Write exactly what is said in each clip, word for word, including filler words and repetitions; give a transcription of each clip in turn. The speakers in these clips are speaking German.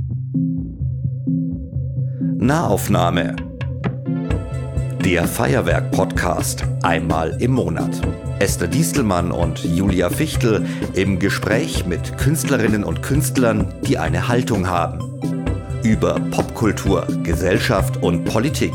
Nahaufnahme. Der Feuerwerk-Podcast einmal im Monat. Esther Diestelmann und Julia Fichtel im Gespräch mit Künstlerinnen und Künstlern, die eine Haltung haben. Über Popkultur, Gesellschaft und Politik.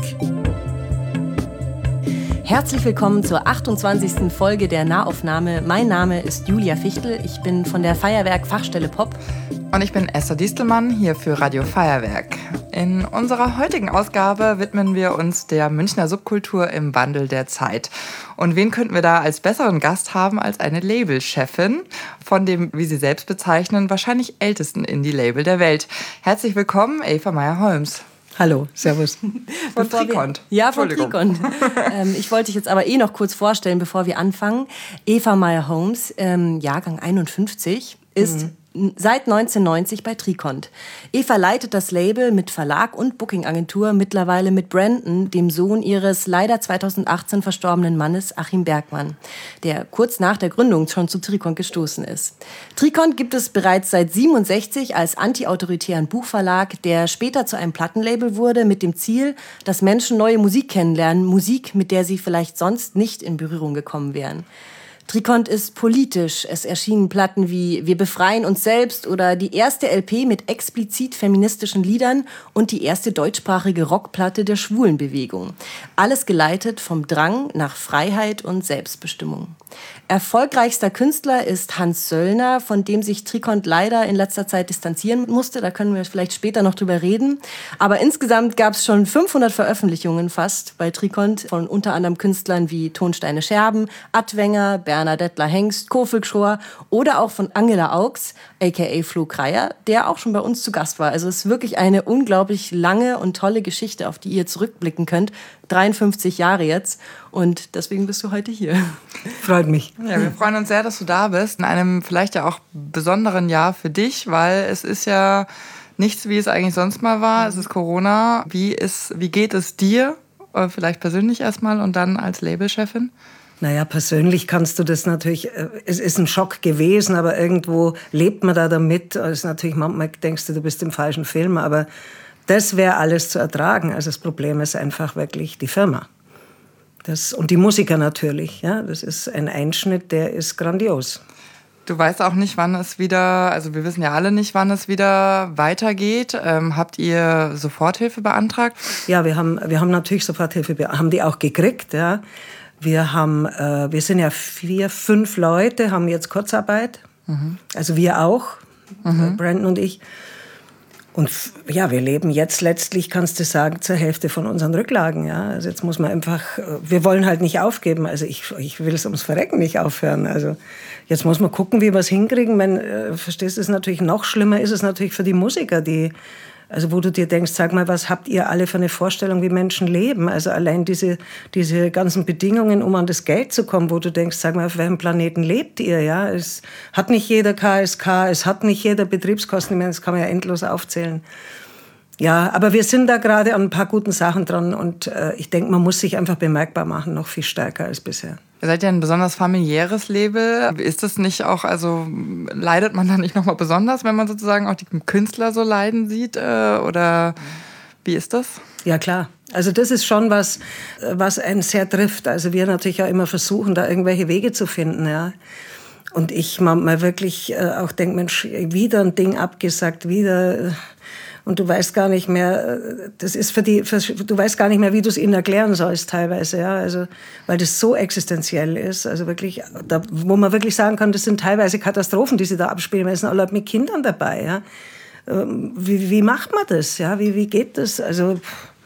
Herzlich willkommen zur achtundzwanzigsten Folge der Nahaufnahme. Mein Name ist Julia Fichtel, ich bin von der Feuerwerk Fachstelle Pop. Und ich bin Esther Diestelmann, hier für Radio Feuerwerk. In unserer heutigen Ausgabe widmen wir uns der Münchner Subkultur im Wandel der Zeit. Und wen könnten wir da als besseren Gast haben als eine Labelchefin von dem, wie sie selbst bezeichnen, wahrscheinlich ältesten Indie-Label der Welt. Herzlich willkommen, Eva Meyer-Holmes. Hallo, servus. Von Trikont. Ja, von Trikont. ähm, ich wollte dich jetzt aber eh noch kurz vorstellen, bevor wir anfangen. Eva Meyer-Holmes, ähm, Jahrgang einundfünfzig, ist mhm. seit neunzehnhundertneunzig bei Trikont. Eva leitet das Label mit Verlag und Bookingagentur, mittlerweile mit Brandon, dem Sohn ihres leider zweitausendachtzehn verstorbenen Mannes Achim Bergmann, der kurz nach der Gründung schon zu Trikont gestoßen ist. Trikont gibt es bereits seit siebenundsechzig als antiautoritären Buchverlag, der später zu einem Plattenlabel wurde, mit dem Ziel, dass Menschen neue Musik kennenlernen, Musik, mit der sie vielleicht sonst nicht in Berührung gekommen wären. Trikont ist politisch. Es erschienen Platten wie Wir befreien uns selbst oder die erste L P mit explizit feministischen Liedern und die erste deutschsprachige Rockplatte der Schwulenbewegung. Alles geleitet vom Drang nach Freiheit und Selbstbestimmung. Erfolgreichster Künstler ist Hans Söllner, von dem sich Trikont leider in letzter Zeit distanzieren musste. Da können wir vielleicht später noch drüber reden. Aber insgesamt gab es schon fünfhundert Veröffentlichungen fast bei Trikont von unter anderem Künstlern wie Tonsteine Scherben, Adwenger, Bernadette Hengst, Kofeld Schor oder auch von Angela Augs, aka Flo Kreier, der auch schon bei uns zu Gast war. Also es ist wirklich eine unglaublich lange und tolle Geschichte, auf die ihr zurückblicken könnt. dreiundfünfzig Jahre jetzt und deswegen bist du heute hier. Freut mich. Ja, wir freuen uns sehr, dass du da bist. In einem vielleicht ja auch besonderen Jahr für dich, weil es ist ja nichts, wie es eigentlich sonst mal war. Es ist Corona. Wie, ist, wie geht es dir? Vielleicht persönlich erstmal und dann als Labelchefin? Naja, persönlich kannst du das natürlich, es ist ein Schock gewesen, aber irgendwo lebt man da damit. Es ist natürlich, manchmal denkst du, du bist im falschen Film, aber das wäre alles zu ertragen. Also das Problem ist einfach wirklich die Firma. Das, und die Musiker natürlich. Ja, das ist ein Einschnitt, der ist grandios. Du weißt auch nicht, wann es wieder, also wir wissen ja alle nicht, wann es wieder weitergeht. Ähm, habt ihr Soforthilfe beantragt? Ja, wir haben, wir haben natürlich Soforthilfe, haben die auch gekriegt, ja. Wir haben, äh, wir sind ja vier, fünf Leute, haben jetzt Kurzarbeit. Mhm. Also wir auch, mhm. Brandon und ich. Und ja, wir leben jetzt letztlich, kannst du sagen, zur Hälfte von unseren Rücklagen. Ja? Also jetzt muss man einfach, wir wollen halt nicht aufgeben. Also ich, ich will es ums Verrecken nicht aufhören. Also jetzt muss man gucken, wie wir es hinkriegen. Wenn, äh, verstehst du, es natürlich noch schlimmer ist es natürlich für die Musiker, die, also wo du dir denkst, sag mal, was habt ihr alle für eine Vorstellung, wie Menschen leben? Also allein diese, diese ganzen Bedingungen, um an das Geld zu kommen, wo du denkst, sag mal, auf welchem Planeten lebt ihr? Ja, es hat nicht jeder K S K, es hat nicht jeder Betriebskosten, das kann man ja endlos aufzählen. Ja, aber wir sind da gerade an ein paar guten Sachen dran und äh, ich denke, man muss sich einfach bemerkbar machen, noch viel stärker als bisher. Ihr seid ja ein besonders familiäres Label. Ist das nicht auch, also leidet man da nicht nochmal besonders, wenn man sozusagen auch die Künstler so leiden sieht? Äh, oder wie ist das? Ja, klar. Also das ist schon was, was einen sehr trifft. Also wir natürlich auch immer versuchen, da irgendwelche Wege zu finden, ja. Und ich mal wirklich äh, auch denke, Mensch, wieder ein Ding abgesagt, wieder... Äh, Und du weißt gar nicht mehr, das ist für die, für, du weißt gar nicht mehr, wie du es ihnen erklären sollst teilweise, ja, also, weil das so existenziell ist, also wirklich, da, wo man wirklich sagen kann, das sind teilweise Katastrophen, die sie da abspielen, es sind alle mit Kindern dabei, ja. Wie, wie macht man das, ja, wie, wie geht das, also,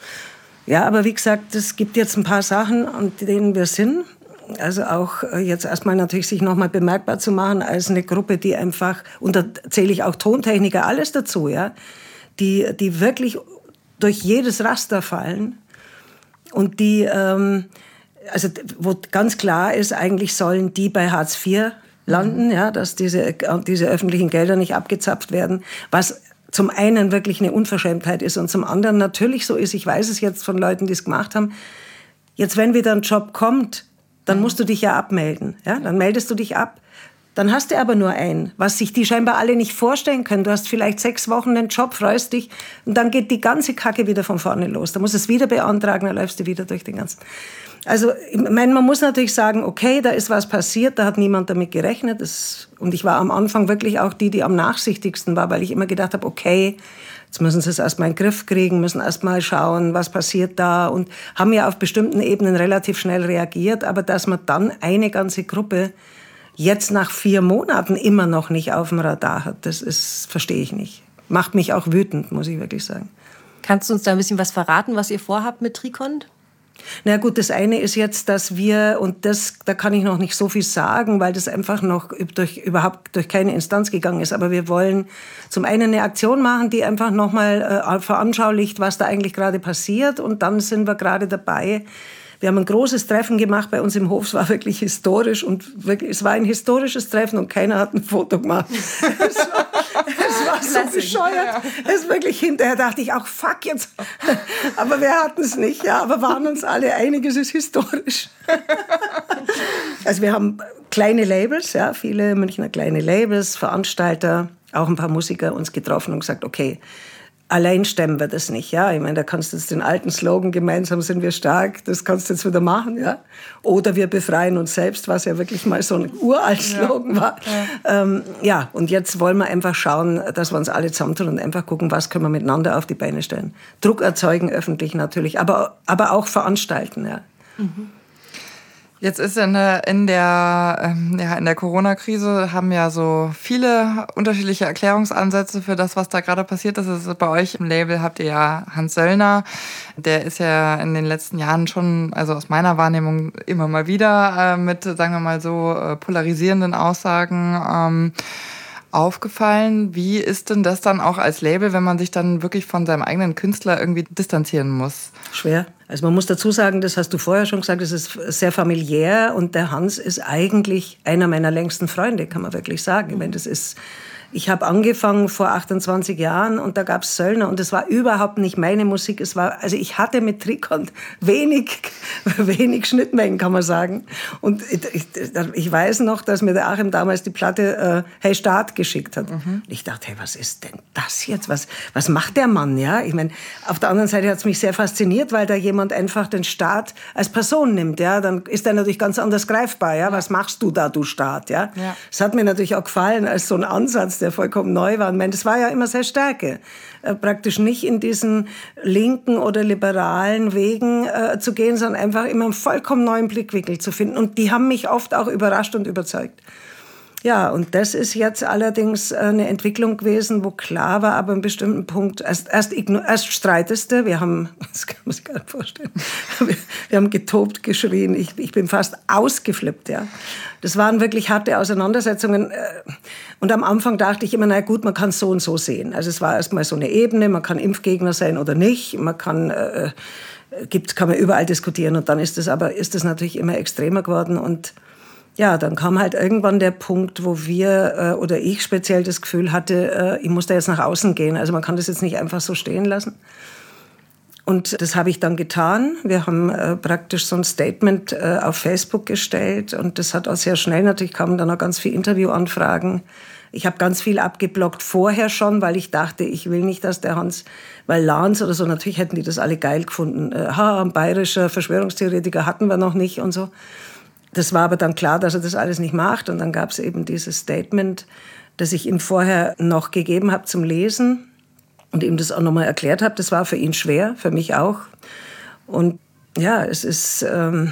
ja, aber wie gesagt, es gibt jetzt ein paar Sachen, an denen wir sind, also auch jetzt erstmal natürlich sich nochmal bemerkbar zu machen als eine Gruppe, die einfach, und da zähle ich auch Tontechniker, alles dazu, ja, die, die wirklich durch jedes Raster fallen und die, ähm, also wo ganz klar ist, eigentlich sollen die bei Hartz vier landen, ja, dass diese, diese öffentlichen Gelder nicht abgezapft werden, was zum einen wirklich eine Unverschämtheit ist und zum anderen natürlich so ist, ich weiß es jetzt von Leuten, die es gemacht haben, jetzt wenn wieder ein Job kommt, dann musst du dich ja abmelden, ja, dann meldest du dich ab. Dann hast du aber nur einen, was sich die scheinbar alle nicht vorstellen können. Du hast vielleicht sechs Wochen den Job, freust dich und dann geht die ganze Kacke wieder von vorne los. Da musst du es wieder beantragen, dann läufst du wieder durch den ganzen... Also ich meine, man muss natürlich sagen, okay, da ist was passiert, da hat niemand damit gerechnet. Das, und ich war am Anfang wirklich auch die, die am nachsichtigsten war, weil ich immer gedacht habe, okay, jetzt müssen sie es erstmal in den Griff kriegen, müssen erstmal schauen, was passiert da und haben ja auf bestimmten Ebenen relativ schnell reagiert, aber dass man dann eine ganze Gruppe jetzt nach vier Monaten immer noch nicht auf dem Radar hat, das ist, verstehe ich nicht. Macht mich auch wütend, muss ich wirklich sagen. Kannst du uns da ein bisschen was verraten, was ihr vorhabt mit Trikont? Na gut, das eine ist jetzt, dass wir, und das, da kann ich noch nicht so viel sagen, weil das einfach noch durch, überhaupt durch keine Instanz gegangen ist, aber wir wollen zum einen eine Aktion machen, die einfach nochmal äh, veranschaulicht, was da eigentlich gerade passiert, und dann sind wir gerade dabei. Wir haben ein großes Treffen gemacht bei uns im Hof. Es war wirklich historisch und wirklich, es war ein historisches Treffen und keiner hat ein Foto gemacht. Es war, es war so bescheuert. Es wirklich hinterher dachte ich auch, fuck jetzt. Aber wir hatten es nicht, ja. Aber waren uns alle einig, es ist historisch. Also wir haben kleine Labels, ja, viele Münchner kleine Labels, Veranstalter, auch ein paar Musiker uns getroffen und gesagt, okay, allein stemmen wir das nicht, ja. Ich meine, da kannst du jetzt den alten Slogan, gemeinsam sind wir stark, das kannst du jetzt wieder machen, ja. Oder wir befreien uns selbst, was ja wirklich mal so ein uralt Slogan ja. war. Ja. Ähm, ja, und jetzt wollen wir einfach schauen, dass wir uns alle zusammentun und einfach gucken, was können wir miteinander auf die Beine stellen. Druck erzeugen, öffentlich natürlich, aber, aber auch veranstalten, ja. Mhm. Jetzt ist in der, in der, ähm, ja, in der Corona-Krise haben ja so viele unterschiedliche Erklärungsansätze für das, was da gerade passiert ist. Also bei euch im Label habt ihr ja Hans Söllner. Der ist ja in den letzten Jahren schon, also aus meiner Wahrnehmung, immer mal wieder äh, mit, sagen wir mal so, äh, polarisierenden Aussagen ähm, aufgefallen. Wie ist denn das dann auch als Label, wenn man sich dann wirklich von seinem eigenen Künstler irgendwie distanzieren muss? Schwer. Also man muss dazu sagen, das hast du vorher schon gesagt, es ist sehr familiär und der Hans ist eigentlich einer meiner längsten Freunde, kann man wirklich sagen. Ich meine, das ist... Ich habe angefangen vor achtundzwanzig Jahren und da gab es Söllner und es war überhaupt nicht meine Musik. Es war, also ich hatte mit Trikont wenig, wenig Schnittmengen, kann man sagen. Und ich, ich weiß noch, dass mir der Achim damals die Platte äh, Hey Staat geschickt hat. Mhm. Ich dachte, hey, was ist denn das jetzt? Was, was macht der Mann? Ja, ich meine, auf der anderen Seite hat es mich sehr fasziniert, weil da jemand einfach den Staat als Person nimmt. Ja, dann ist er natürlich ganz anders greifbar. Ja, was machst du da, du Staat? Ja, ja. Das hat mir natürlich auch gefallen als so ein Ansatz, der vollkommen neu war. Ich meine, das war ja immer sehr Stärke, äh, praktisch nicht in diesen linken oder liberalen Wegen äh, zu gehen, sondern einfach immer einen vollkommen neuen Blickwinkel zu finden. Und die haben mich oft auch überrascht und überzeugt. Ja, und das ist jetzt allerdings eine Entwicklung gewesen, wo klar war, aber an einem bestimmten Punkt, erst, erst, erst streitest du, wir haben, das kann man sich gar nicht vorstellen, wir, wir haben getobt, geschrien, ich, ich bin fast ausgeflippt, ja. Das waren wirklich harte Auseinandersetzungen und am Anfang dachte ich immer, na gut, man kann es so und so sehen. Also es war erstmal so eine Ebene, man kann Impfgegner sein oder nicht, man kann, äh, gibt, kann man überall diskutieren und dann ist es aber, ist es natürlich immer extremer geworden und ja, dann kam halt irgendwann der Punkt, wo wir, äh, oder ich speziell das Gefühl hatte, äh, ich muss da jetzt nach außen gehen. Also man kann das jetzt nicht einfach so stehen lassen. Und das habe ich dann getan. Wir haben äh, praktisch so ein Statement äh, auf Facebook gestellt. Und das hat auch sehr schnell, natürlich kamen dann auch ganz viele Interviewanfragen. Ich habe ganz viel abgeblockt vorher schon, weil ich dachte, ich will nicht, dass der Hans, weil Lanz oder so, natürlich hätten die das alle geil gefunden. Äh, ha, ein bayerischer Verschwörungstheoretiker hatten wir noch nicht und so. Das war aber dann klar, dass er das alles nicht macht. Und dann gab es eben dieses Statement, das ich ihm vorher noch gegeben habe zum Lesen und ihm das auch nochmal erklärt habe. Das war für ihn schwer, für mich auch. Und ja, es ist, ähm,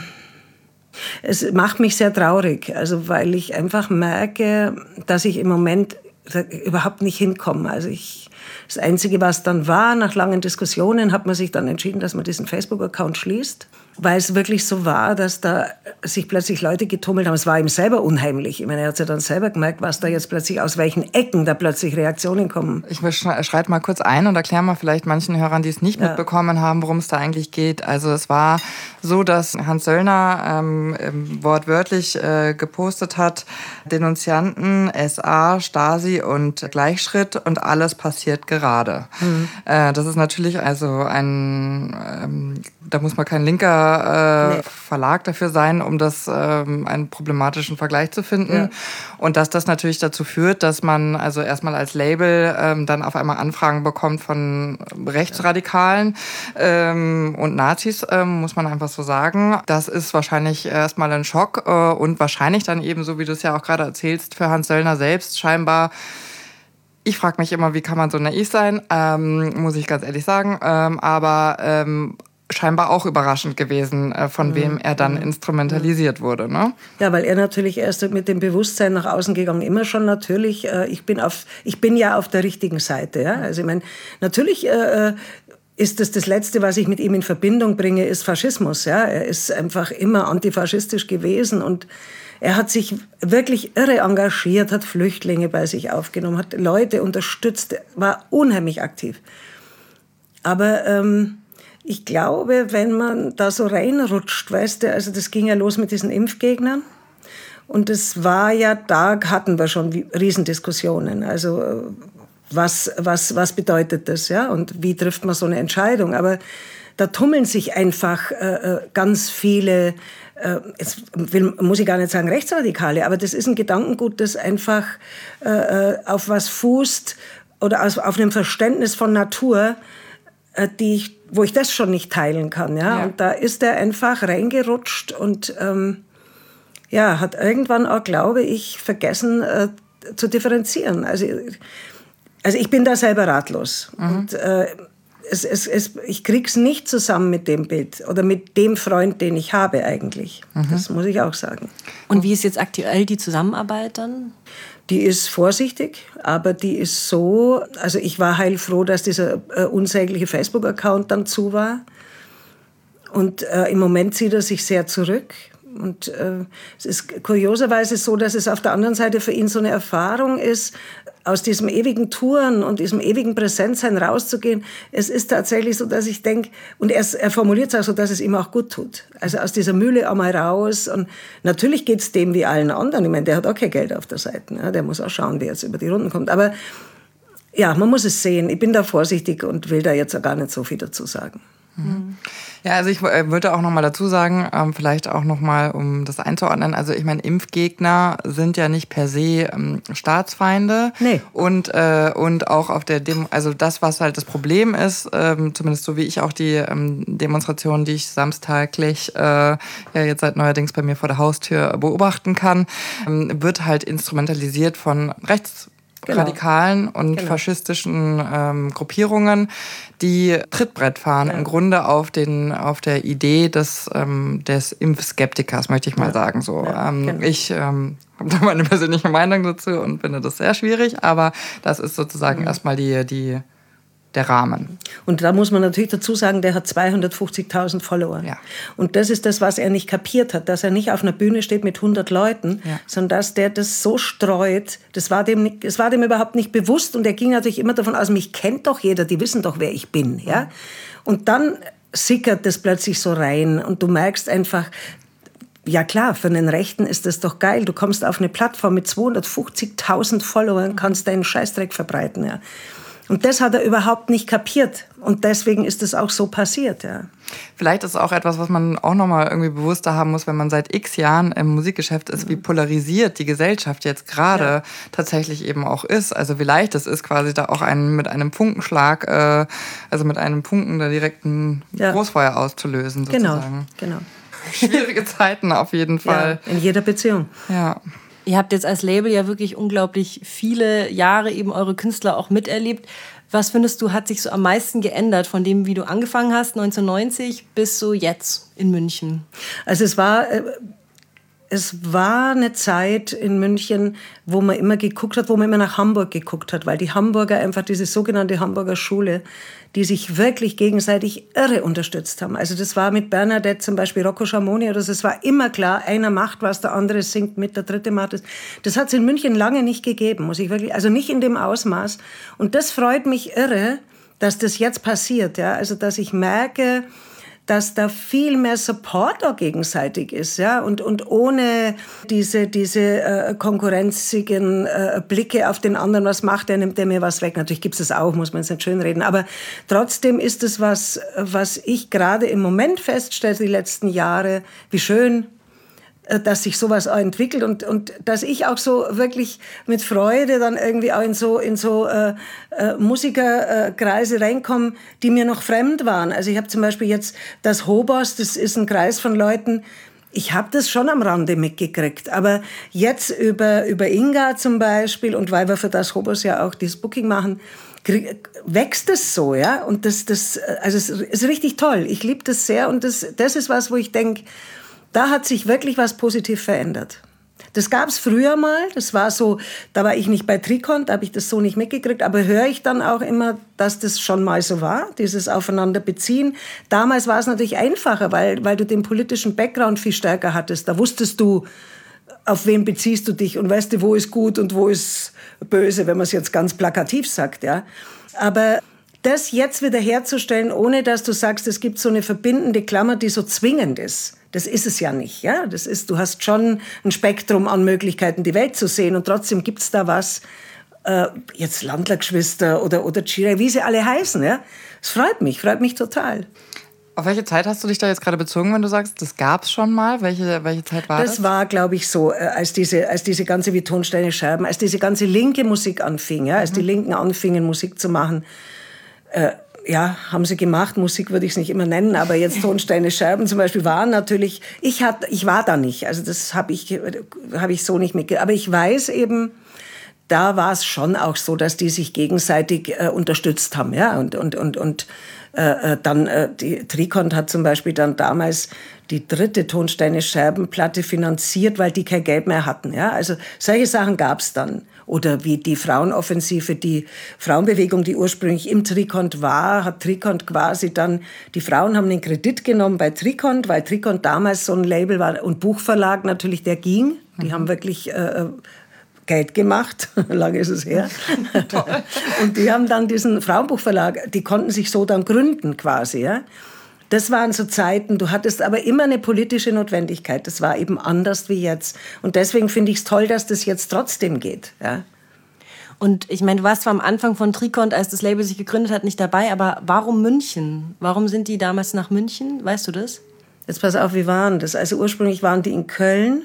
es macht mich sehr traurig, also weil ich einfach merke, dass ich im Moment überhaupt nicht hinkomme. Also ich, das Einzige, was dann war, nach langen Diskussionen, hat man sich dann entschieden, dass man diesen Facebook-Account schließt, weil es wirklich so war, dass da sich plötzlich Leute getummelt haben. Es war ihm selber unheimlich. Ich meine, er hat ja dann selber gemerkt, was da jetzt plötzlich, aus welchen Ecken da plötzlich Reaktionen kommen. Ich schreite mal kurz ein und erkläre mal vielleicht manchen Hörern, die es nicht ja. mitbekommen haben, worum es da eigentlich geht. Also es war so, dass Hans Söllner ähm, wortwörtlich äh, gepostet hat, Denunzianten, S A, Stasi Tempi und Gleichschritt und alles passiert gerade. Mhm. Äh, das ist natürlich also ein, ähm, da muss man kein linker äh, nee. Verlag dafür sein, um das ähm, einen problematischen Vergleich zu finden. Ja. Und dass das natürlich dazu führt, dass man also erstmal als Label ähm, dann auf einmal Anfragen bekommt von Rechtsradikalen ähm, und Nazis, ähm, muss man einfach so sagen. Das ist wahrscheinlich erstmal ein Schock äh, und wahrscheinlich dann eben, so wie du es ja auch gerade erzählst, für Hans Söllner selbst scheinbar. Ich frage mich immer, wie kann man so naiv sein, ähm, muss ich ganz ehrlich sagen, ähm, aber ähm, scheinbar auch überraschend gewesen, äh, von mhm. wem er dann mhm. instrumentalisiert wurde. Ne? Ja, weil er natürlich erst mit dem Bewusstsein nach außen gegangen, immer schon natürlich, äh, ich bin auf, ich bin ja auf der richtigen Seite. Ja? Also ich meine, natürlich äh, ist das das Letzte, was ich mit ihm in Verbindung bringe, ist Faschismus. Ja? Er ist einfach immer antifaschistisch gewesen und er hat sich wirklich irre engagiert, hat Flüchtlinge bei sich aufgenommen, hat Leute unterstützt, war unheimlich aktiv. Aber ähm, ich glaube, wenn man da so reinrutscht, weißt du, also das ging ja los mit diesen Impfgegnern. Und das war ja, da hatten wir schon Riesendiskussionen. Also was, was, was bedeutet das, ja? Und wie trifft man so eine Entscheidung? Aber da tummeln sich einfach äh, ganz viele, äh, jetzt will, muss ich gar nicht sagen Rechtsradikale, aber das ist ein Gedankengut, das einfach äh, auf was fußt oder auf, auf einem Verständnis von Natur, die ich, wo ich das schon nicht teilen kann. Ja? Ja. Und da ist er einfach reingerutscht und ähm, ja, hat irgendwann auch, glaube ich, vergessen äh, zu differenzieren. Also, also ich bin da selber ratlos. Mhm. Und äh, es, es, es, ich krieg's nicht zusammen mit dem Bild oder mit dem Freund, den ich habe eigentlich. Mhm. Das muss ich auch sagen. Und wie ist jetzt aktuell die Zusammenarbeit dann? Die ist vorsichtig, aber die ist so, also ich war heilfroh, dass dieser äh, unsägliche Facebook-Account dann zu war. Und äh, im Moment zieht er sich sehr zurück. Und äh, es ist kurioserweise so, dass es auf der anderen Seite für ihn so eine Erfahrung ist, aus diesem ewigen Touren und diesem ewigen Präsentsein rauszugehen. Es ist tatsächlich so, dass ich denke, und er, er formuliert es auch so, dass es ihm auch gut tut. Also aus dieser Mühle einmal raus. Und natürlich geht es dem wie allen anderen. Ich meine, der hat auch kein Geld auf der Seite. Ne? Der muss auch schauen, wie er jetzt über die Runden kommt. Aber ja, man muss es sehen. Ich bin da vorsichtig und will da jetzt auch gar nicht so viel dazu sagen. Mhm. Ja, also ich äh, würde auch noch mal dazu sagen, ähm, vielleicht auch noch mal, um das einzuordnen, also ich meine, Impfgegner sind ja nicht per se ähm, Staatsfeinde. Nee. Und, äh, und auch auf der Demo, also das, was halt das Problem ist, ähm, zumindest so wie ich auch die ähm, Demonstrationen, die ich samstaglich äh, ja jetzt seit neuerdings bei mir vor der Haustür beobachten kann, ähm, wird halt instrumentalisiert von rechts Genau. radikalen und genau. faschistischen ähm, Gruppierungen, die Trittbrett fahren, ja. im Grunde auf, den, auf der Idee des, ähm, des Impfskeptikers, möchte ich mal ja. sagen. So. Ja, ähm, genau. Ich ähm, habe da meine persönliche Meinung dazu und finde das sehr schwierig, aber das ist sozusagen mhm. erstmal die, die, der Rahmen. Und da muss man natürlich dazu sagen, der hat zweihundertfünfzigtausend Follower. Ja. Und das ist das, was er nicht kapiert hat, dass er nicht auf einer Bühne steht mit hundert Leuten, ja. sondern dass der das so streut, das war, dem, das war dem überhaupt nicht bewusst und er ging natürlich immer davon aus, mich kennt doch jeder, die wissen doch, wer ich bin. Ja? Und dann sickert das plötzlich so rein und du merkst einfach, ja klar, für einen Rechten ist das doch geil, du kommst auf eine Plattform mit zweihundertfünfzigtausend Followern, kannst deinen Scheißdreck verbreiten, ja. Und das hat er überhaupt nicht kapiert. Und deswegen ist es auch so passiert, ja. Vielleicht ist es auch etwas, was man auch noch mal irgendwie bewusster haben muss, wenn man seit x Jahren im Musikgeschäft ist, wie polarisiert die Gesellschaft jetzt gerade ja. tatsächlich eben auch ist. Also wie leicht es ist, quasi da auch einen, mit einem Funkenschlag, äh, also mit einem Funken da direkt ein ja. Großfeuer auszulösen, sozusagen. Genau, genau. Schwierige Zeiten auf jeden Fall. Ja, in jeder Beziehung. Ja. Ihr habt jetzt als Label ja wirklich unglaublich viele Jahre eben eure Künstler auch miterlebt. Was findest du, hat sich so am meisten geändert von dem, wie du angefangen hast, neunzehnhundertneunzig, bis so jetzt in München? Also es war, es war eine Zeit in München, wo man immer geguckt hat, wo man immer nach Hamburg geguckt hat, weil die Hamburger einfach diese sogenannte Hamburger Schule, die sich wirklich gegenseitig irre unterstützt haben. Also das war mit Bernadette zum Beispiel, Rocco Schamoni oder so, es war immer klar, einer macht was, der andere singt mit, der dritte macht es. Das hat es in München lange nicht gegeben, muss ich wirklich, also nicht in dem Ausmaß. Und das freut mich irre, dass das jetzt passiert, ja, also dass ich merke, dass da viel mehr Support auch gegenseitig ist, ja, und, und ohne diese, diese äh, konkurrenzigen äh, Blicke auf den anderen, was macht der, nimmt der mir was weg. Natürlich gibt es das auch, muss man jetzt nicht schönreden, aber trotzdem ist es was, was ich gerade im Moment feststelle, die letzten Jahre, wie schön, dass sich sowas auch entwickelt und, und dass ich auch so wirklich mit Freude dann irgendwie auch in so, in so äh, äh, Musikerkreise reinkomme, die mir noch fremd waren. Also ich habe zum Beispiel jetzt das Hobos, das ist ein Kreis von Leuten, ich habe das schon am Rande mitgekriegt, aber jetzt über, über Inga zum Beispiel und weil wir für das Hobos ja auch das Booking machen, krieg, wächst es so, ja, und das, das, also es ist richtig toll. Ich liebe das sehr und das, das ist was, wo ich denke, da hat sich wirklich was positiv verändert. Das gab es früher mal, das war so, da war ich nicht bei Trikont, da habe ich das so nicht mitgekriegt, aber höre ich dann auch immer, dass das schon mal so war, dieses Aufeinanderbeziehen. Damals war es natürlich einfacher, weil, weil du den politischen Background viel stärker hattest. Da wusstest du, auf wen beziehst du dich und weißt du, wo ist gut und wo ist böse, wenn man es jetzt ganz plakativ sagt, ja. Aber das jetzt wieder herzustellen, ohne dass du sagst, es gibt so eine verbindende Klammer, die so zwingend ist. Das ist es ja nicht, ja. Das ist, du hast schon ein Spektrum an Möglichkeiten, die Welt zu sehen. Und trotzdem gibt's da was, äh, jetzt Landlergeschwister oder, oder Chira, wie sie alle heißen, ja. Es freut mich, freut mich total. Auf welche Zeit hast du dich da jetzt gerade bezogen, wenn du sagst, das gab's schon mal? Welche, welche Zeit war das? Das war, glaube ich, so, als diese, als diese ganze wie Tonsteine Scherben, als diese ganze linke Musik anfing, ja, als die Linken anfingen, Musik zu machen. Äh, ja, haben sie gemacht. Musik würde ich es nicht immer nennen, aber jetzt Tonsteine Scherben zum Beispiel waren natürlich, ich hatte, ich war da nicht, also das habe ich, habe ich so nicht mitgekriegt. Aber ich weiß eben, da war es schon auch so, dass die sich gegenseitig äh, unterstützt haben, ja, und, und, und, und äh, dann, äh, die Trikont hat zum Beispiel dann damals die dritte Tonsteine Scherben Platte finanziert, weil die kein Geld mehr hatten, ja, also solche Sachen gab's dann. Oder wie die Frauenoffensive, die Frauenbewegung, die ursprünglich im Trikont war, hat Trikont quasi dann, die Frauen haben den Kredit genommen bei Trikont, weil Trikont damals so ein Label war und Buchverlag natürlich, der ging. Die mhm. haben wirklich äh, Geld gemacht, lange ist es her. Und die haben dann diesen Frauenbuchverlag, die konnten sich so dann gründen quasi, ja. Das waren so Zeiten, du hattest aber immer eine politische Notwendigkeit. Das war eben anders wie jetzt. Und deswegen finde ich es toll, dass das jetzt trotzdem geht. Ja. Und ich meine, du warst zwar am Anfang von Trikont, als das Label sich gegründet hat, nicht dabei, aber warum München? Warum sind die damals nach München? Weißt du das? Jetzt pass auf, wie waren das? Also ursprünglich waren die in Köln.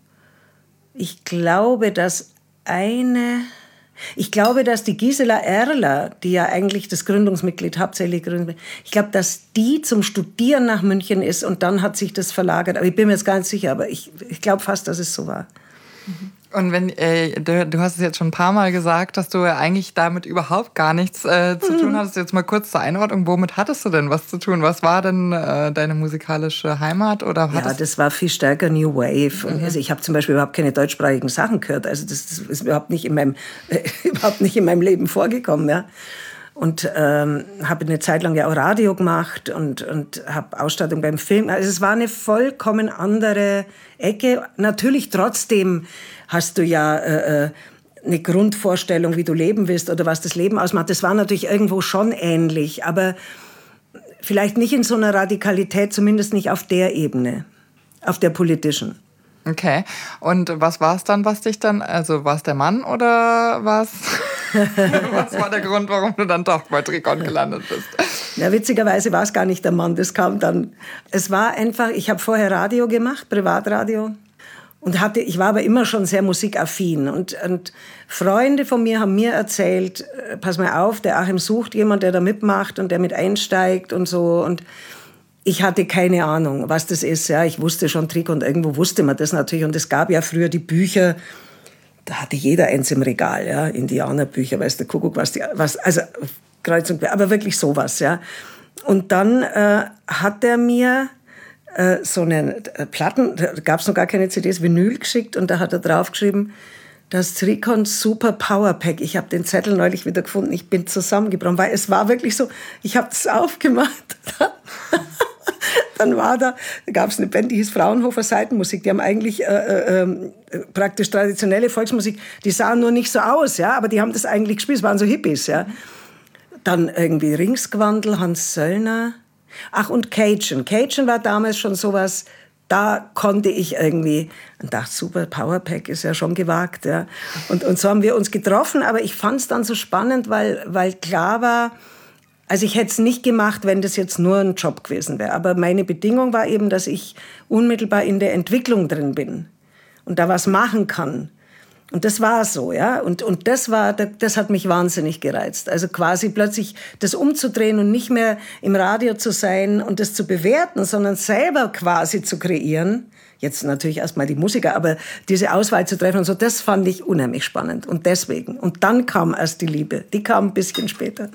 Ich glaube, dass eine... Ich glaube, dass die Gisela Erler, die ja eigentlich das Gründungsmitglied, hauptsächlich Gründungsmitglied, ich glaube, dass die zum Studieren nach München ist und dann hat sich das verlagert. Aber ich bin mir jetzt gar nicht sicher, aber ich, ich glaube fast, dass es so war. Mhm. Und wenn äh, du, du hast es jetzt schon ein paar Mal gesagt, dass du eigentlich damit überhaupt gar nichts äh, zu tun hattest. Jetzt mal kurz zur Einordnung, womit hattest du denn was zu tun? Was war denn äh, deine musikalische Heimat? Oder ja, das war viel stärker New Wave. Und mhm. also ich habe zum Beispiel überhaupt keine deutschsprachigen Sachen gehört. Also das, das ist überhaupt nicht in meinem, äh, überhaupt nicht in meinem Leben vorgekommen. Ja. Und ähm, habe eine Zeit lang ja auch Radio gemacht und, und habe Ausstattung beim Film. Also es war eine vollkommen andere Ecke. Natürlich trotzdem hast du ja äh, eine Grundvorstellung, wie du leben willst oder was das Leben ausmacht. Das war natürlich irgendwo schon ähnlich, aber vielleicht nicht in so einer Radikalität, zumindest nicht auf der Ebene, auf der politischen. Okay. Und was war es dann, was dich dann, also war es der Mann oder was? Was war der Grund, warum du dann doch bei Trikont gelandet bist? Ja, witzigerweise war es gar nicht der Mann, das kam dann. Es war einfach, ich habe vorher Radio gemacht, Privatradio. Und hatte, ich war aber immer schon sehr musikaffin. Und, und Freunde von mir haben mir erzählt, pass mal auf, der Achim sucht jemanden, der da mitmacht und der mit einsteigt und so. Und ich hatte keine Ahnung, was das ist. Ja, ich wusste schon Trikont, irgendwo wusste man das natürlich. Und es gab ja früher die Bücher, da hatte jeder eins im Regal, ja, Indianerbücher, weiß der Kuckuck, was die, was, also kreuz und quer, aber wirklich sowas, ja. Und dann äh, hat er mir äh, so einen äh, Platten, da gab es noch gar keine C Ds, Vinyl geschickt und da hat er draufgeschrieben, das Trikont Super Powerpack. Ich habe den Zettel neulich wieder gefunden, ich bin zusammengebrochen, weil es war wirklich so, ich habe das aufgemacht. Dann war da, da gab es eine Band, die hieß Fraunhofer Seitenmusik. Die haben eigentlich äh, äh, praktisch traditionelle Volksmusik. Die sahen nur nicht so aus, ja, aber die haben das eigentlich gespielt. Es waren so Hippies, ja. Dann irgendwie Ringsgwandl, Hans Söllner. Ach, und Cajun. Cajun war damals schon sowas, da konnte ich irgendwie, und dachte, super, Powerpack ist ja schon gewagt. Ja. Und, und so haben wir uns getroffen, aber ich fand es dann so spannend, weil, weil klar war, also ich hätte es nicht gemacht, wenn das jetzt nur ein Job gewesen wäre. Aber meine Bedingung war eben, dass ich unmittelbar in der Entwicklung drin bin und da was machen kann. Und das war so, ja. Und, und das war, das hat mich wahnsinnig gereizt. Also quasi plötzlich das umzudrehen und nicht mehr im Radio zu sein und das zu bewerten, sondern selber quasi zu kreieren. Jetzt natürlich erstmal die Musiker, aber diese Auswahl zu treffen und so, das fand ich unheimlich spannend. Und deswegen. Und dann kam erst die Liebe. Die kam ein bisschen später.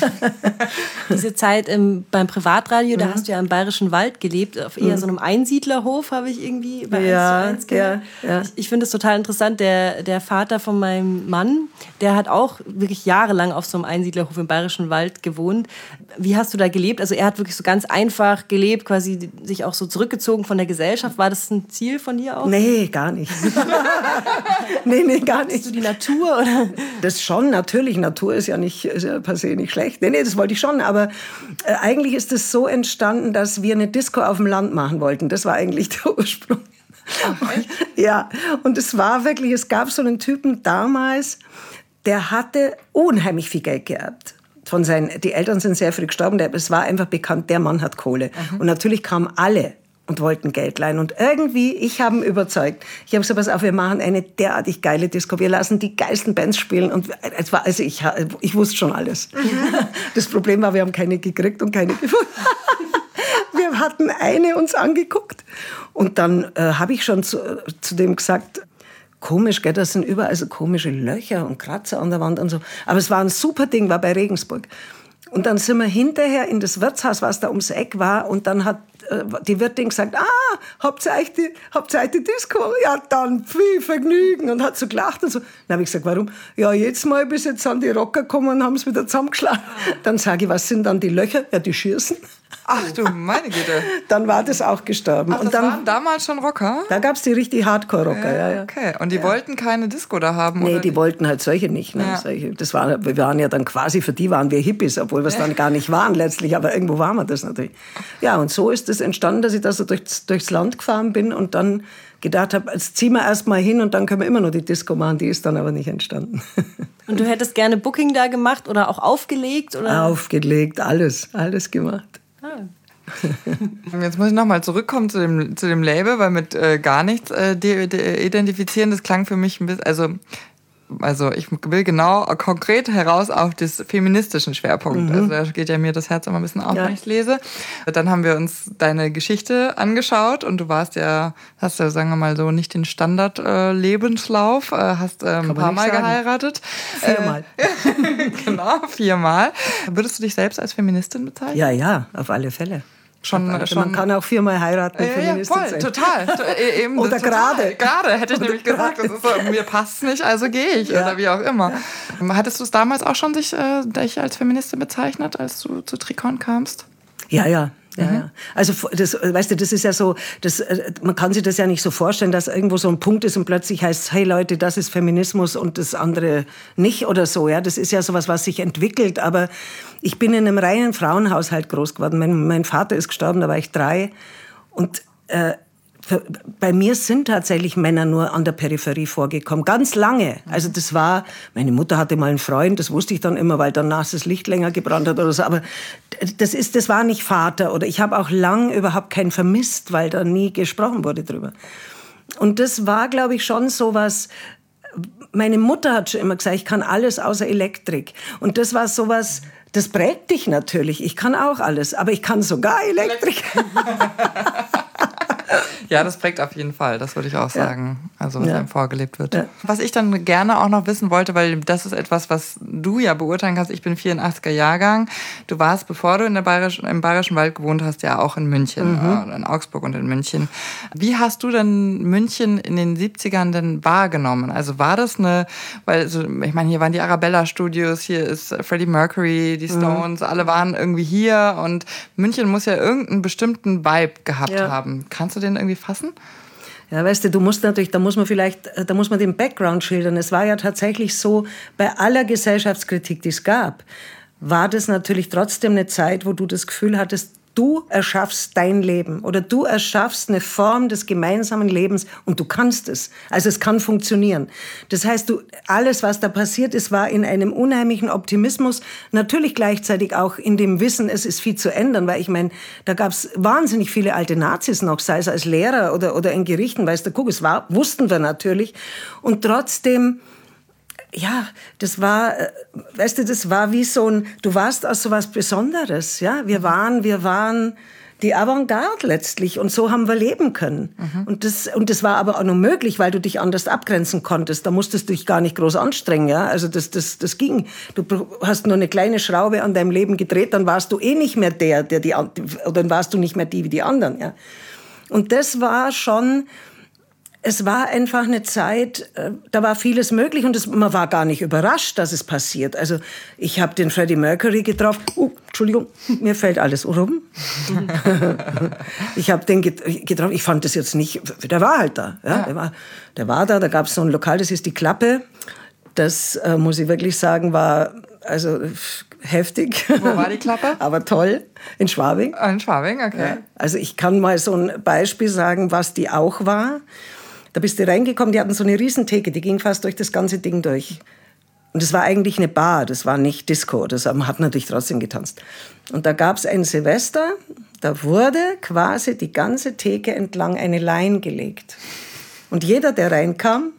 Diese Zeit im, beim Privatradio, mhm. da hast du ja im Bayerischen Wald gelebt, auf eher mhm. so einem Einsiedlerhof, habe ich irgendwie bei ja, eins zu eins gehört. Ja, ja. Ich, ich finde es total interessant. Der, der Vater von meinem Mann, der hat auch wirklich jahrelang auf so einem Einsiedlerhof im Bayerischen Wald gewohnt. Wie hast du da gelebt? Also er hat wirklich so ganz einfach gelebt, quasi sich auch so zurückgezogen von der Gesellschaft. War das ein Ziel von dir auch? Nee, gar nicht. nee, nee, gar nicht. Bist du die Natur, oder? Das schon, natürlich. Natur ist ja, nicht, ist ja per se nicht schlecht. Nee, nee, das wollte ich schon. Aber äh, eigentlich ist es so entstanden, dass wir eine Disco auf dem Land machen wollten. Das war eigentlich der Ursprung. Ach, echt? Ja, und es war wirklich, es gab so einen Typen damals, der hatte unheimlich viel Geld geerbt. Von seinen, die Eltern sind sehr früh gestorben, der, es war einfach bekannt, der Mann hat Kohle. Mhm. Und natürlich kamen alle und wollten Geld leihen. Und irgendwie, ich habe ihn überzeugt. Ich habe gesagt, pass auf, wir machen eine derartig geile Disco. Wir lassen die geilsten Bands spielen. Und es war, also ich, ich wusste schon alles. Mhm. Das Problem war, wir haben keine gekriegt und keine gefunden. Wir hatten eine uns angeguckt. Und dann äh, habe ich schon zu, zu dem gesagt, komisch, gell, das sind überall so komische Löcher und Kratzer an der Wand und so. Aber es war ein super Ding, war bei Regensburg. Und dann sind wir hinterher in das Wirtshaus, was da ums Eck war. Und dann hat äh, die Wirtin gesagt, ah, habt ihr euch die, habt ihr euch die Disco? Ja, dann viel Vergnügen. Und hat so gelacht und so. Dann habe ich gesagt, warum? Ja, jetzt mal, bis jetzt sind die Rocker gekommen und haben es wieder zusammengeschlagen. Dann sage ich, was sind dann die Löcher? Ja, die schießen. Ach du meine Güte. Dann war das auch gestorben. Ach, und das dann waren damals schon Rocker? Da gab es die richtig Hardcore-Rocker, ja, ja. Okay, und die ja. wollten keine Disco da haben? Nee, oder die, die wollten halt solche nicht. Ne? Ja. Solche. Das war, wir waren ja dann quasi, für die waren wir Hippies, obwohl wir es ja. dann gar nicht waren letztlich, aber irgendwo waren wir das natürlich. Ja, und so ist es entstanden, dass ich da so durchs, durchs Land gefahren bin und dann gedacht habe, jetzt ziehen wir erst mal hin und dann können wir immer noch die Disco machen, die ist dann aber nicht entstanden. Und du hättest gerne Booking da gemacht oder auch aufgelegt? Oder? Aufgelegt, alles, alles gemacht. Ah. Jetzt muss ich nochmal zurückkommen zu dem, zu dem Label, weil mit äh, gar nichts äh, de, de, identifizieren, das klang für mich ein bisschen, also, also ich will genau konkret heraus auf das feministischen Schwerpunkt. Mhm. Also da geht ja mir das Herz immer ein bisschen auf, ja. wenn ich lese. Dann haben wir uns deine Geschichte angeschaut und du warst ja, hast ja, sagen wir mal so, nicht den Standard-Lebenslauf, äh, hast äh, ein paar Mal sagen. geheiratet. Viermal. Äh, genau, viermal. Würdest du dich selbst als Feministin bezeichnen? Ja, ja, auf alle Fälle. Schon, also schon man kann auch viermal heiraten und ja, Feministin ja, voll, sein. Total. Eben, Oder gerade. Gerade hätte ich Oder nämlich grade. gesagt, das ist so, mir passt es nicht, also gehe ich. Ja. Oder wie auch immer. Ja. Hattest du es damals auch schon sich, äh, dich als Feministin bezeichnet, als du zu Trikon kamst? Ja, ja. Ja, mhm. ja. Also das, weißt du, das ist ja so, das, man kann sich das ja nicht so vorstellen, dass irgendwo so ein Punkt ist und plötzlich heißt, hey Leute, das ist Feminismus und das andere nicht oder so. Ja, das ist ja sowas, was sich entwickelt. Aber ich bin in einem reinen Frauenhaushalt groß geworden. Mein, mein Vater ist gestorben, da war ich drei und äh, für, bei mir sind tatsächlich Männer nur an der Peripherie vorgekommen, ganz lange. Also das war, meine Mutter hatte mal einen Freund, das wusste ich dann immer, weil danach das Licht länger gebrannt hat oder so. Aber das ist, das war nicht Vater oder ich habe auch lang überhaupt keinen vermisst, weil da nie gesprochen wurde drüber. Und das war, glaube ich, schon so was. Meine Mutter hat schon immer gesagt, ich kann alles außer Elektrik. Und das war so was. Das prägt dich natürlich. Ich kann auch alles, aber ich kann sogar Elektrik. Ja, das prägt auf jeden Fall, das würde ich auch sagen, ja. also was ja. einem vorgelebt wird. Ja. Was ich dann gerne auch noch wissen wollte, weil das ist etwas, was du ja beurteilen kannst, ich bin vierundachtziger Jahrgang, du warst, bevor du in der Bayerischen, im Bayerischen Wald gewohnt hast, ja auch in München, mhm. äh, in Augsburg und in München. Wie hast du denn München in den siebzigern denn wahrgenommen? Also war das eine, weil also, ich meine, hier waren die Arabella-Studios, hier ist Freddie Mercury, die Stones, mhm. alle waren irgendwie hier und München muss ja irgendeinen bestimmten Vibe gehabt ja. haben. Kannst du den irgendwie fassen? Ja, weißt du, du musst natürlich, da muss man vielleicht, da muss man den Background schildern. Es war ja tatsächlich so, bei aller Gesellschaftskritik, die es gab, war das natürlich trotzdem eine Zeit, wo du das Gefühl hattest, Du erschaffst dein Leben oder du erschaffst eine Form des gemeinsamen Lebens und du kannst es. Also es kann funktionieren. Das heißt, du, alles, was da passiert ist, war in einem unheimlichen Optimismus. Natürlich gleichzeitig auch in dem Wissen, es ist viel zu ändern. Weil ich meine, da gab es wahnsinnig viele alte Nazis noch, sei es als Lehrer oder, oder in Gerichten. Weißt du, guck, es war, wussten wir natürlich. Und trotzdem... Ja, das war, weißt du, das war wie so ein, du warst aus so was Besonderes, ja. Wir waren, wir waren die Avantgarde letztlich und so haben wir leben können. Mhm. Und das, und das war aber auch nur möglich, weil du dich anders abgrenzen konntest. Da musstest du dich gar nicht groß anstrengen, ja. Also das, das, das ging. Du hast nur eine kleine Schraube an deinem Leben gedreht, dann warst du eh nicht mehr der, der die, oder dann warst du nicht mehr die wie die anderen, ja. Und das war schon, es war einfach eine Zeit, da war vieles möglich und es, man war gar nicht überrascht, dass es passiert. Also ich habe den Freddie Mercury getroffen. Oh, Entschuldigung, mir fällt alles rum. Ich habe den getroffen. Ich fand das jetzt nicht. Der war halt da. Ja, ja. Der war, der war da. Da gab es so ein Lokal, das ist die Klappe. Das äh, muss ich wirklich sagen, war also heftig. Wo war die Klappe? Aber toll. In Schwabing. In Schwabing, okay. Ja. Also ich kann mal so ein Beispiel sagen, was die auch war. Da bist du reingekommen, die hatten so eine Riesentheke, die ging fast durch das ganze Ding durch. Und das war eigentlich eine Bar, das war nicht Disco, das hat natürlich trotzdem getanzt. Und da gab es ein Silvester, da wurde quasi die ganze Theke entlang eine Line gelegt. Und jeder, der reinkam,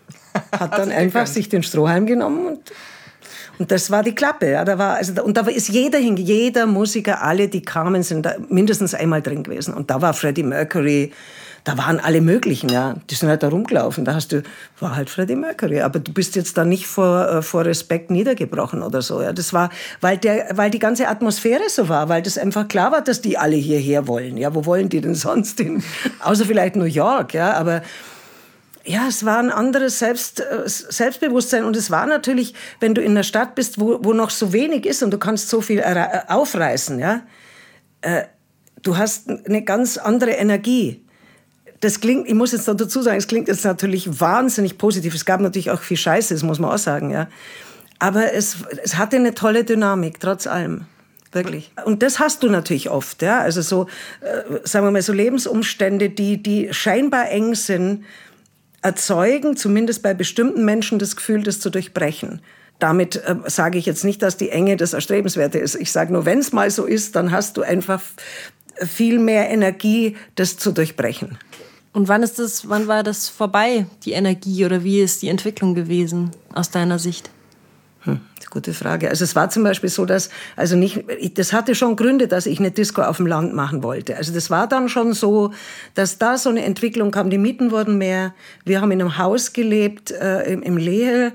hat dann einfach sich den Strohhalm genommen und, und das war die Klappe. Ja, da war, also, und da ist jeder hin, jeder Musiker, alle, die kamen, sind da mindestens einmal drin gewesen. Und da war Freddie Mercury, da waren alle möglichen, ja. Die sind halt da rumgelaufen. Da hast du, war halt Freddie Mercury. Aber du bist jetzt da nicht vor, vor Respekt niedergebrochen oder so, ja. Das war, weil der, weil die ganze Atmosphäre so war, weil das einfach klar war, dass die alle hierher wollen. Ja, wo wollen die denn sonst hin? Außer vielleicht New York, ja. Aber ja, es war ein anderes Selbst, Selbstbewusstsein. Und es war natürlich, wenn du in einer Stadt bist, wo, wo noch so wenig ist und du kannst so viel aufreißen, ja. Äh, du hast eine ganz andere Energie. Das klingt, ich muss jetzt noch dazu sagen, es klingt jetzt natürlich wahnsinnig positiv. Es gab natürlich auch viel Scheiße, das muss man auch sagen, ja. Aber es, es hatte eine tolle Dynamik, trotz allem. Wirklich. Und das hast du natürlich oft, ja. Also so, äh, sagen wir mal, so Lebensumstände, die, die scheinbar eng sind, erzeugen, zumindest bei bestimmten Menschen, das Gefühl, das zu durchbrechen. Damit äh, sage ich jetzt nicht, dass die Enge das Erstrebenswerte ist. Ich sage nur, wenn es mal so ist, dann hast du einfach viel mehr Energie, das zu durchbrechen. Und wann ist das, wann war das vorbei, die Energie, oder wie ist die Entwicklung gewesen aus deiner Sicht? Hm, das ist eine gute Frage. Also es war zum Beispiel so, dass, also nicht, das hatte schon Gründe, dass ich eine Disco auf dem Land machen wollte. Also das war dann schon so, dass da so eine Entwicklung kam. Die Mieten wurden mehr. Wir haben in einem Haus gelebt, äh, im, im Lehel.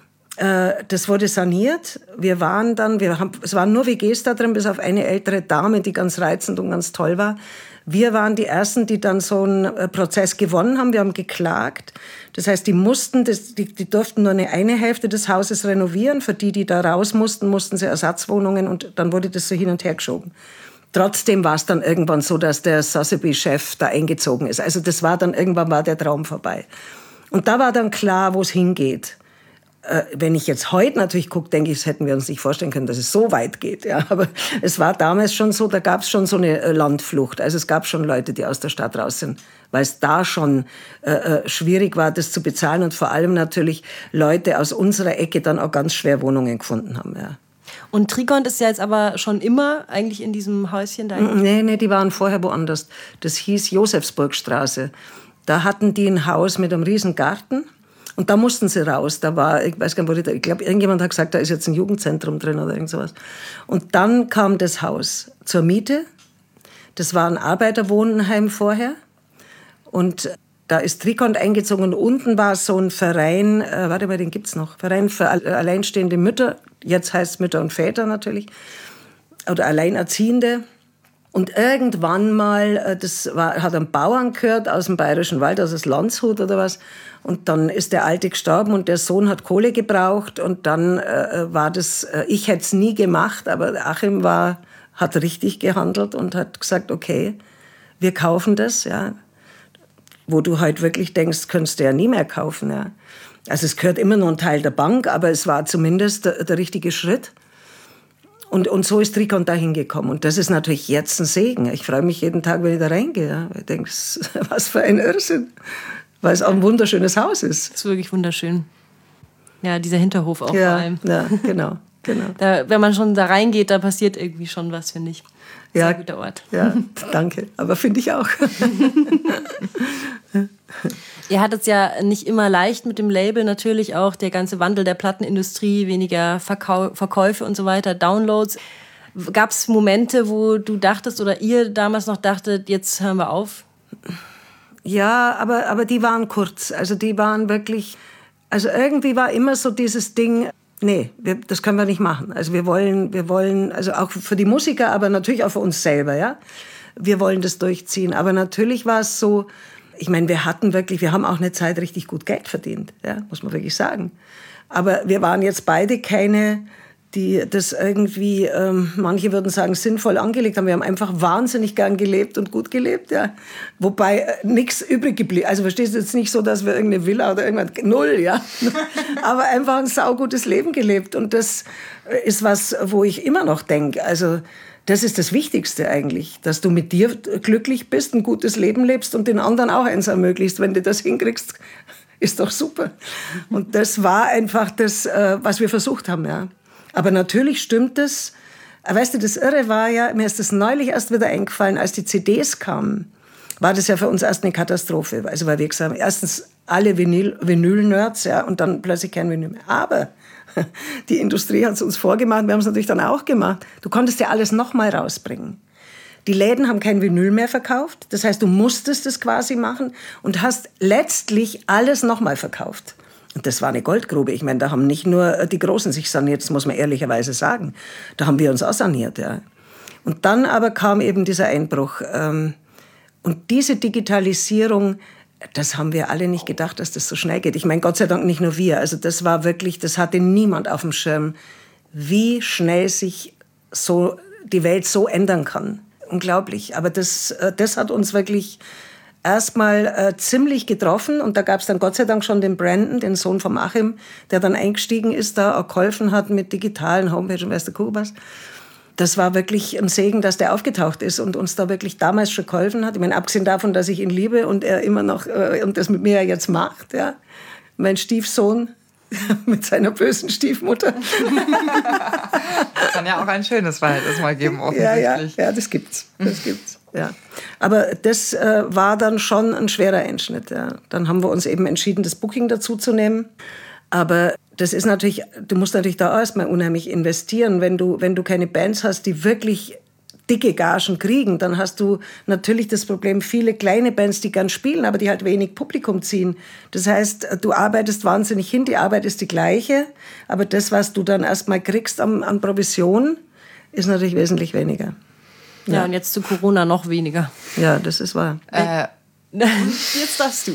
Äh, das wurde saniert. Wir waren dann, wir haben, es waren nur W Gs da drin, bis auf eine ältere Dame, die ganz reizend und ganz toll war. Wir waren die Ersten, die dann so einen Prozess gewonnen haben. Wir haben geklagt. Das heißt, die mussten, das, die, die durften nur eine, eine Hälfte des Hauses renovieren. Für die, die da raus mussten, mussten sie Ersatzwohnungen und dann wurde das so hin und her geschoben. Trotzdem war es dann irgendwann so, dass der Sotheby-Chef da eingezogen ist. Also das war dann, irgendwann war der Traum vorbei. Und da war dann klar, wo es hingeht. Wenn ich jetzt heute natürlich gucke, denke ich, das hätten wir uns nicht vorstellen können, dass es so weit geht. Ja, aber es war damals schon so, da gab es schon so eine Landflucht. Also es gab schon Leute, die aus der Stadt raus sind, weil es da schon äh, schwierig war, das zu bezahlen. Und vor allem natürlich Leute aus unserer Ecke dann auch ganz schwer Wohnungen gefunden haben. Ja. Und Trikont ist ja jetzt aber schon immer eigentlich in diesem Häuschen da? Nee, nee, die waren vorher woanders. Das hieß Josefsburgstraße. Da hatten die ein Haus mit einem riesen Garten. Und da mussten sie raus. Da war, ich weiß gar nicht, wo die, ich glaube, irgendjemand hat gesagt, da ist jetzt ein Jugendzentrum drin oder irgend sowas. Und dann kam das Haus zur Miete. Das war ein Arbeiterwohnheim vorher. Und da ist Trikont eingezogen und unten war so ein Verein, äh, warte mal, den gibt's noch, Verein für alleinstehende Mütter. Jetzt heißt es Mütter und Väter natürlich. Oder Alleinerziehende. Und irgendwann mal, das war, hat ein Bauern gehört aus dem Bayerischen Wald, aus dem Landshut oder was. Und dann ist der Alte gestorben und der Sohn hat Kohle gebraucht. Und dann äh, war das, äh, ich hätte es nie gemacht, aber Achim war, hat richtig gehandelt und hat gesagt, okay, wir kaufen das. Ja. Wo du halt wirklich denkst, könntest du ja nie mehr kaufen. Ja. Also es gehört immer noch ein Teil der Bank, aber es war zumindest der, der richtige Schritt. Und, und so ist Trikont da hingekommen. Und das ist natürlich jetzt ein Segen. Ich freue mich jeden Tag, wenn ich da reingehe. Ja. Ich denke, was für ein Irrsinn. Weil es auch ein wunderschönes Haus ist. Das ist wirklich wunderschön. Ja, dieser Hinterhof auch ja, vor allem. Ja, genau. genau. Da, wenn man schon da reingeht, da passiert irgendwie schon was, finde ich. Sehr ja, guter Ort. Ja, danke. Aber finde ich auch. Ihr hattet es ja nicht immer leicht mit dem Label, natürlich auch der ganze Wandel der Plattenindustrie, weniger Verkau- Verkäufe und so weiter, Downloads. Gab es Momente, wo du dachtest oder ihr damals noch dachtet, jetzt hören wir auf? Ja, aber, aber die waren kurz. Also die waren wirklich, also irgendwie war immer so dieses Ding, nee, wir, das können wir nicht machen. Also wir wollen, wir wollen, also auch für die Musiker, aber natürlich auch für uns selber, ja. Wir wollen das durchziehen. Aber natürlich war es so, ich meine, wir hatten wirklich, wir haben auch eine Zeit richtig gut Geld verdient, ja, muss man wirklich sagen. Aber wir waren jetzt beide keine, die das irgendwie, ähm, manche würden sagen, sinnvoll angelegt haben. Wir haben einfach wahnsinnig gern gelebt und gut gelebt, ja. Wobei äh, nichts übrig geblieben. Also verstehst du, jetzt nicht so, dass wir irgendeine Villa oder irgendwas, null, ja. Aber einfach ein saugutes Leben gelebt. Und das ist was, wo ich immer noch denke, also das ist das Wichtigste eigentlich, dass du mit dir glücklich bist, ein gutes Leben lebst und den anderen auch eins ermöglicht. Wenn du das hinkriegst, ist doch super. Und das war einfach das, was wir versucht haben, ja. Aber natürlich stimmt es. Weißt du, das Irre war ja, mir ist das neulich erst wieder eingefallen, als die C Ds kamen, war das ja für uns erst eine Katastrophe. Also weil wir gesagt haben, erstens alle Vinyl, Vinyl-Nerds, ja, und dann plötzlich kein Vinyl mehr. Aber die Industrie hat es uns vorgemacht, wir haben es natürlich dann auch gemacht. Du konntest ja alles nochmal rausbringen. Die Läden haben kein Vinyl mehr verkauft, das heißt, du musstest es quasi machen und hast letztlich alles nochmal verkauft. Und das war eine Goldgrube. Ich meine, da haben nicht nur die Großen sich saniert, das muss man ehrlicherweise sagen. Da haben wir uns auch saniert, ja. Und dann aber kam eben dieser Einbruch. Und diese Digitalisierung, das haben wir alle nicht gedacht, dass das so schnell geht. Ich meine, Gott sei Dank nicht nur wir. Also das war wirklich, das hatte niemand auf dem Schirm, wie schnell sich so die Welt so ändern kann. Unglaublich. Aber das, das hat uns wirklich erstmal äh, ziemlich getroffen. Und da gab es dann Gott sei Dank schon den Brandon, den Sohn von Achim, der dann eingestiegen ist, da auch geholfen hat mit digitalen Homepage und weiß der Kuckuck was. Das war wirklich ein Segen, dass der aufgetaucht ist und uns da wirklich damals schon geholfen hat. Ich meine, abgesehen davon, dass ich ihn liebe und er immer noch äh, und das mit mir jetzt macht, ja. Mein Stiefsohn mit seiner bösen Stiefmutter. Kann ja auch ein schönes Verhältnis mal geben, offensichtlich. Ja, ja, ja, das gibt's, das gibt's. Ja. Aber das äh, war dann schon ein schwerer Einschnitt. Ja. Dann haben wir uns eben entschieden, das Booking dazu zu nehmen. Aber das ist natürlich, du musst natürlich da erstmal unheimlich investieren. Wenn du, wenn du keine Bands hast, die wirklich dicke Gagen kriegen, dann hast du natürlich das Problem, viele kleine Bands, die gern spielen, aber die halt wenig Publikum ziehen. Das heißt, du arbeitest wahnsinnig hin, die Arbeit ist die gleiche, aber das, was du dann erstmal kriegst an, an Provision, ist natürlich wesentlich weniger. Ja, ja, und jetzt zu Corona noch weniger. Ja, das ist wahr. Äh, Jetzt darfst du.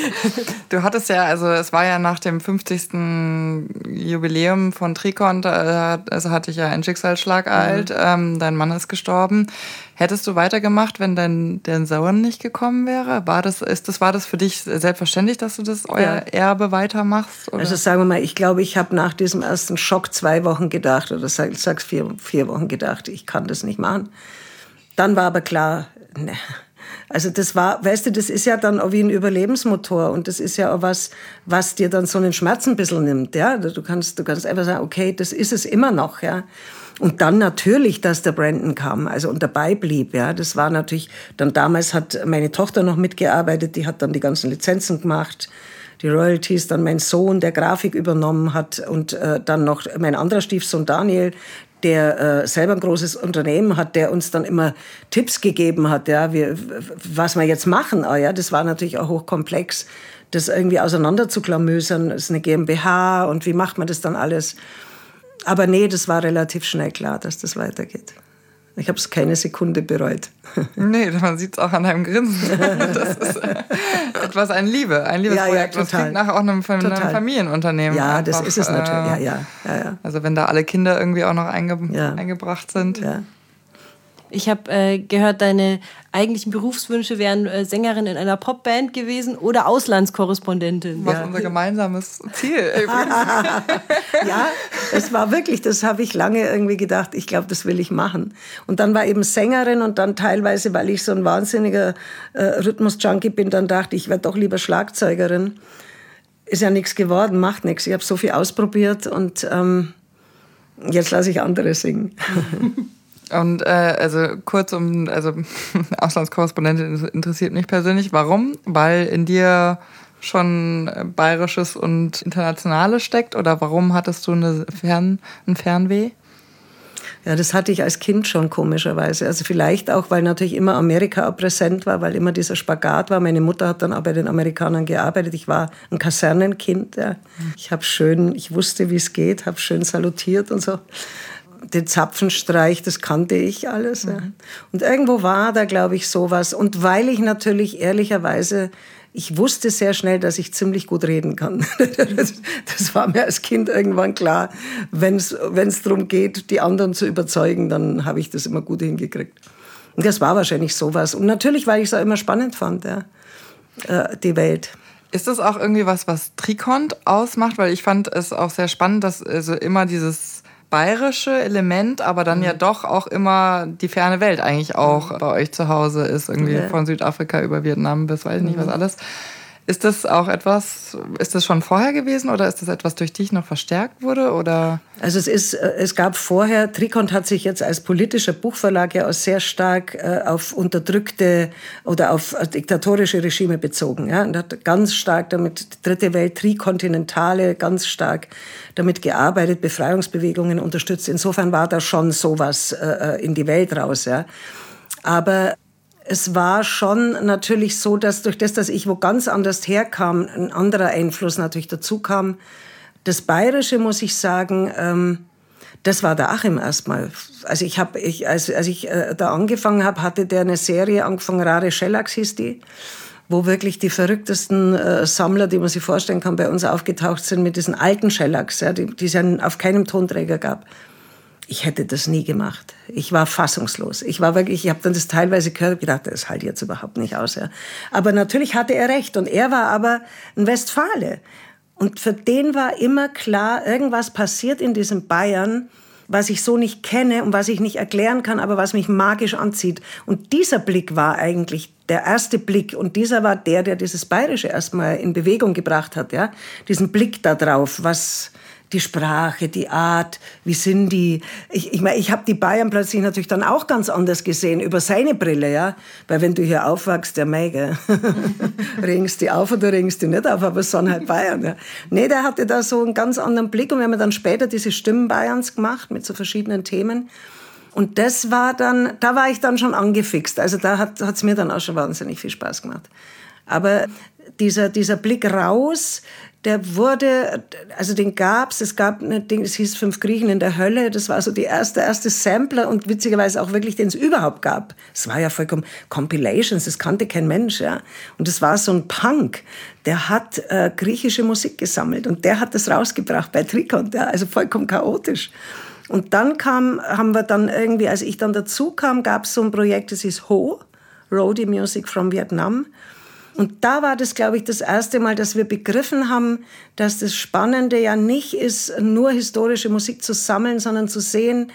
Du hattest ja, also es war ja nach dem fünfzigsten Jubiläum von Trikont, also hatte ich ja einen Schicksalsschlag ereilt, mhm. ähm, dein Mann ist gestorben. Hättest du weitergemacht, wenn dein, dein Sohn nicht gekommen wäre? War das, ist das, war das für dich selbstverständlich, dass du das, euer ja. Erbe weitermachst? Oder? Also sagen wir mal, ich glaube, ich habe nach diesem ersten Schock zwei Wochen gedacht, oder sag, ich sag's vier, vier Wochen gedacht, ich kann das nicht machen. Dann war aber klar, ne. Also das war, weißt du, das ist ja dann auch wie ein Überlebensmotor und das ist ja auch was, was dir dann so einen Schmerz ein bisschen nimmt, ja. Du kannst, du kannst einfach sagen, okay, das ist es immer noch, ja. Und dann natürlich, dass der Brandon kam, also und dabei blieb, ja. Das war natürlich, dann damals hat meine Tochter noch mitgearbeitet, die hat dann die ganzen Lizenzen gemacht, die Royalties, dann mein Sohn, der Grafik übernommen hat und äh, dann noch mein anderer Stiefsohn Daniel, der äh, selber ein großes Unternehmen hat, der uns dann immer Tipps gegeben hat, ja, wie, was wir jetzt machen. Oh, ja, das war natürlich auch hochkomplex, das irgendwie auseinander zu klamüsern. Das ist eine GmbH und wie macht man das dann alles? Aber nee, das war relativ schnell klar, dass das weitergeht. Ich habe es keine Sekunde bereut. Nee, man sieht es auch an deinem Grinsen. Das ist äh, etwas ein Liebe, ein Liebesprojekt. Ja, ja, das klingt nach auch einem, einem Familienunternehmen. Ja, einfach. Das ist es natürlich. Ja, ja, ja, ja. Also wenn da alle Kinder irgendwie auch noch einge- ja. eingebracht sind. Ja. Ich habe äh, gehört, deine eigentlichen Berufswünsche wären äh, Sängerin in einer Popband gewesen oder Auslandskorrespondentin. Was ja. unser gemeinsames Ziel übrigens. Ja, es war wirklich, das habe ich lange irgendwie gedacht, ich glaube, das will ich machen. Und dann war eben Sängerin und dann teilweise, weil ich so ein wahnsinniger äh, Rhythmus-Junkie bin, dann dachte ich, ich werde doch lieber Schlagzeugerin. Ist ja nichts geworden, macht nichts. Ich habe so viel ausprobiert und ähm, jetzt lasse ich andere singen. Und äh, also kurz um, also Auslandskorrespondentin interessiert mich persönlich. Warum? Weil in dir schon Bayerisches und Internationales steckt? Oder warum hattest du eine Fern, ein Fernweh? Ja, das hatte ich als Kind schon komischerweise. Also vielleicht auch, weil natürlich immer Amerika auch präsent war, weil immer dieser Spagat war. Meine Mutter hat dann auch bei den Amerikanern gearbeitet. Ich war ein Kasernenkind. Ja. Ich habe schön, ich wusste, wie es geht, habe schön salutiert und so. Den Zapfenstreich, das kannte ich alles. Ja. Und irgendwo war da, glaube ich, sowas. Und weil ich natürlich ehrlicherweise, ich wusste sehr schnell, dass ich ziemlich gut reden kann. Das war mir als Kind irgendwann klar. Wenn es darum geht, die anderen zu überzeugen, dann habe ich das immer gut hingekriegt. Und das war wahrscheinlich sowas. Und natürlich, weil ich es auch immer spannend fand, ja, die Welt. Ist das auch irgendwie was, was Trikont ausmacht? Weil ich fand es auch sehr spannend, dass also immer dieses bayerische Element, aber dann mhm. ja doch auch immer die ferne Welt eigentlich auch mhm. bei euch zu Hause ist. Irgendwie ja. von Südafrika über Vietnam bis weiß ich nicht mhm. was alles. Ist das auch etwas, ist das schon vorher gewesen oder ist das etwas, durch dich noch verstärkt wurde? Oder? Also es ist, es gab vorher, Trikont hat sich jetzt als politischer Buchverlag ja auch sehr stark äh, auf unterdrückte oder auf diktatorische Regime bezogen. Ja? Und hat ganz stark damit, Dritte Welt, Trikontinentale, ganz stark damit gearbeitet, Befreiungsbewegungen unterstützt. Insofern war da schon sowas äh, in die Welt raus. Ja? Aber es war schon natürlich so, dass durch das, dass ich wo ganz anders herkam, ein anderer Einfluss natürlich dazu kam. Das Bayerische, muss ich sagen, ähm, das war der Achim erstmal. Also ich hab, ich, als, als ich äh, da angefangen habe, hatte der eine Serie angefangen, Rare Shellacks hieß die, wo wirklich die verrücktesten äh, Sammler, die man sich vorstellen kann, bei uns aufgetaucht sind mit diesen alten Shellacks, ja, die, die es ja auf keinem Tonträger gab. Ich hätte das nie gemacht. Ich war fassungslos. Ich war wirklich, ich habe dann das teilweise gehört und gedacht, das hält jetzt überhaupt nicht aus. Ja. Aber natürlich hatte er recht. Und er war aber ein Westfale. Und für den war immer klar, irgendwas passiert in diesem Bayern, was ich so nicht kenne und was ich nicht erklären kann, aber was mich magisch anzieht. Und dieser Blick war eigentlich der erste Blick. Und dieser war der, der dieses Bayerische erstmal in Bewegung gebracht hat. Ja. Diesen Blick da drauf, was... Die Sprache, die Art, wie sind die? Ich, ich meine, ich habe die Bayern plötzlich natürlich dann auch ganz anders gesehen, über seine Brille, ja. Weil wenn du hier aufwachst, der Meige, ringst die auf oder ringst die nicht auf, aber es sind halt Bayern, ja. Nee, der hatte da so einen ganz anderen Blick und wir haben dann später diese Stimmen Bayerns gemacht mit so verschiedenen Themen. Und das war dann, da war ich dann schon angefixt. Also da hat es mir dann auch schon wahnsinnig viel Spaß gemacht. Aber dieser, dieser Blick raus, der wurde, also den gab's, es gab ein Ding, es hieß Fünf Griechen in der Hölle, das war so die erste, erste Sampler und witzigerweise auch wirklich, den es überhaupt gab. Es war ja vollkommen Compilations, das kannte kein Mensch, ja. Und es war so ein Punk, der hat äh, griechische Musik gesammelt und der hat das rausgebracht bei Trikont, ja, also vollkommen chaotisch. Und dann kam, haben wir dann irgendwie, als ich dann dazu kam, gab es so ein Projekt, das hieß Ho, Roadie Music from Vietnam. Und da war das, glaube ich, das erste Mal, dass wir begriffen haben, dass das Spannende ja nicht ist, nur historische Musik zu sammeln, sondern zu sehen,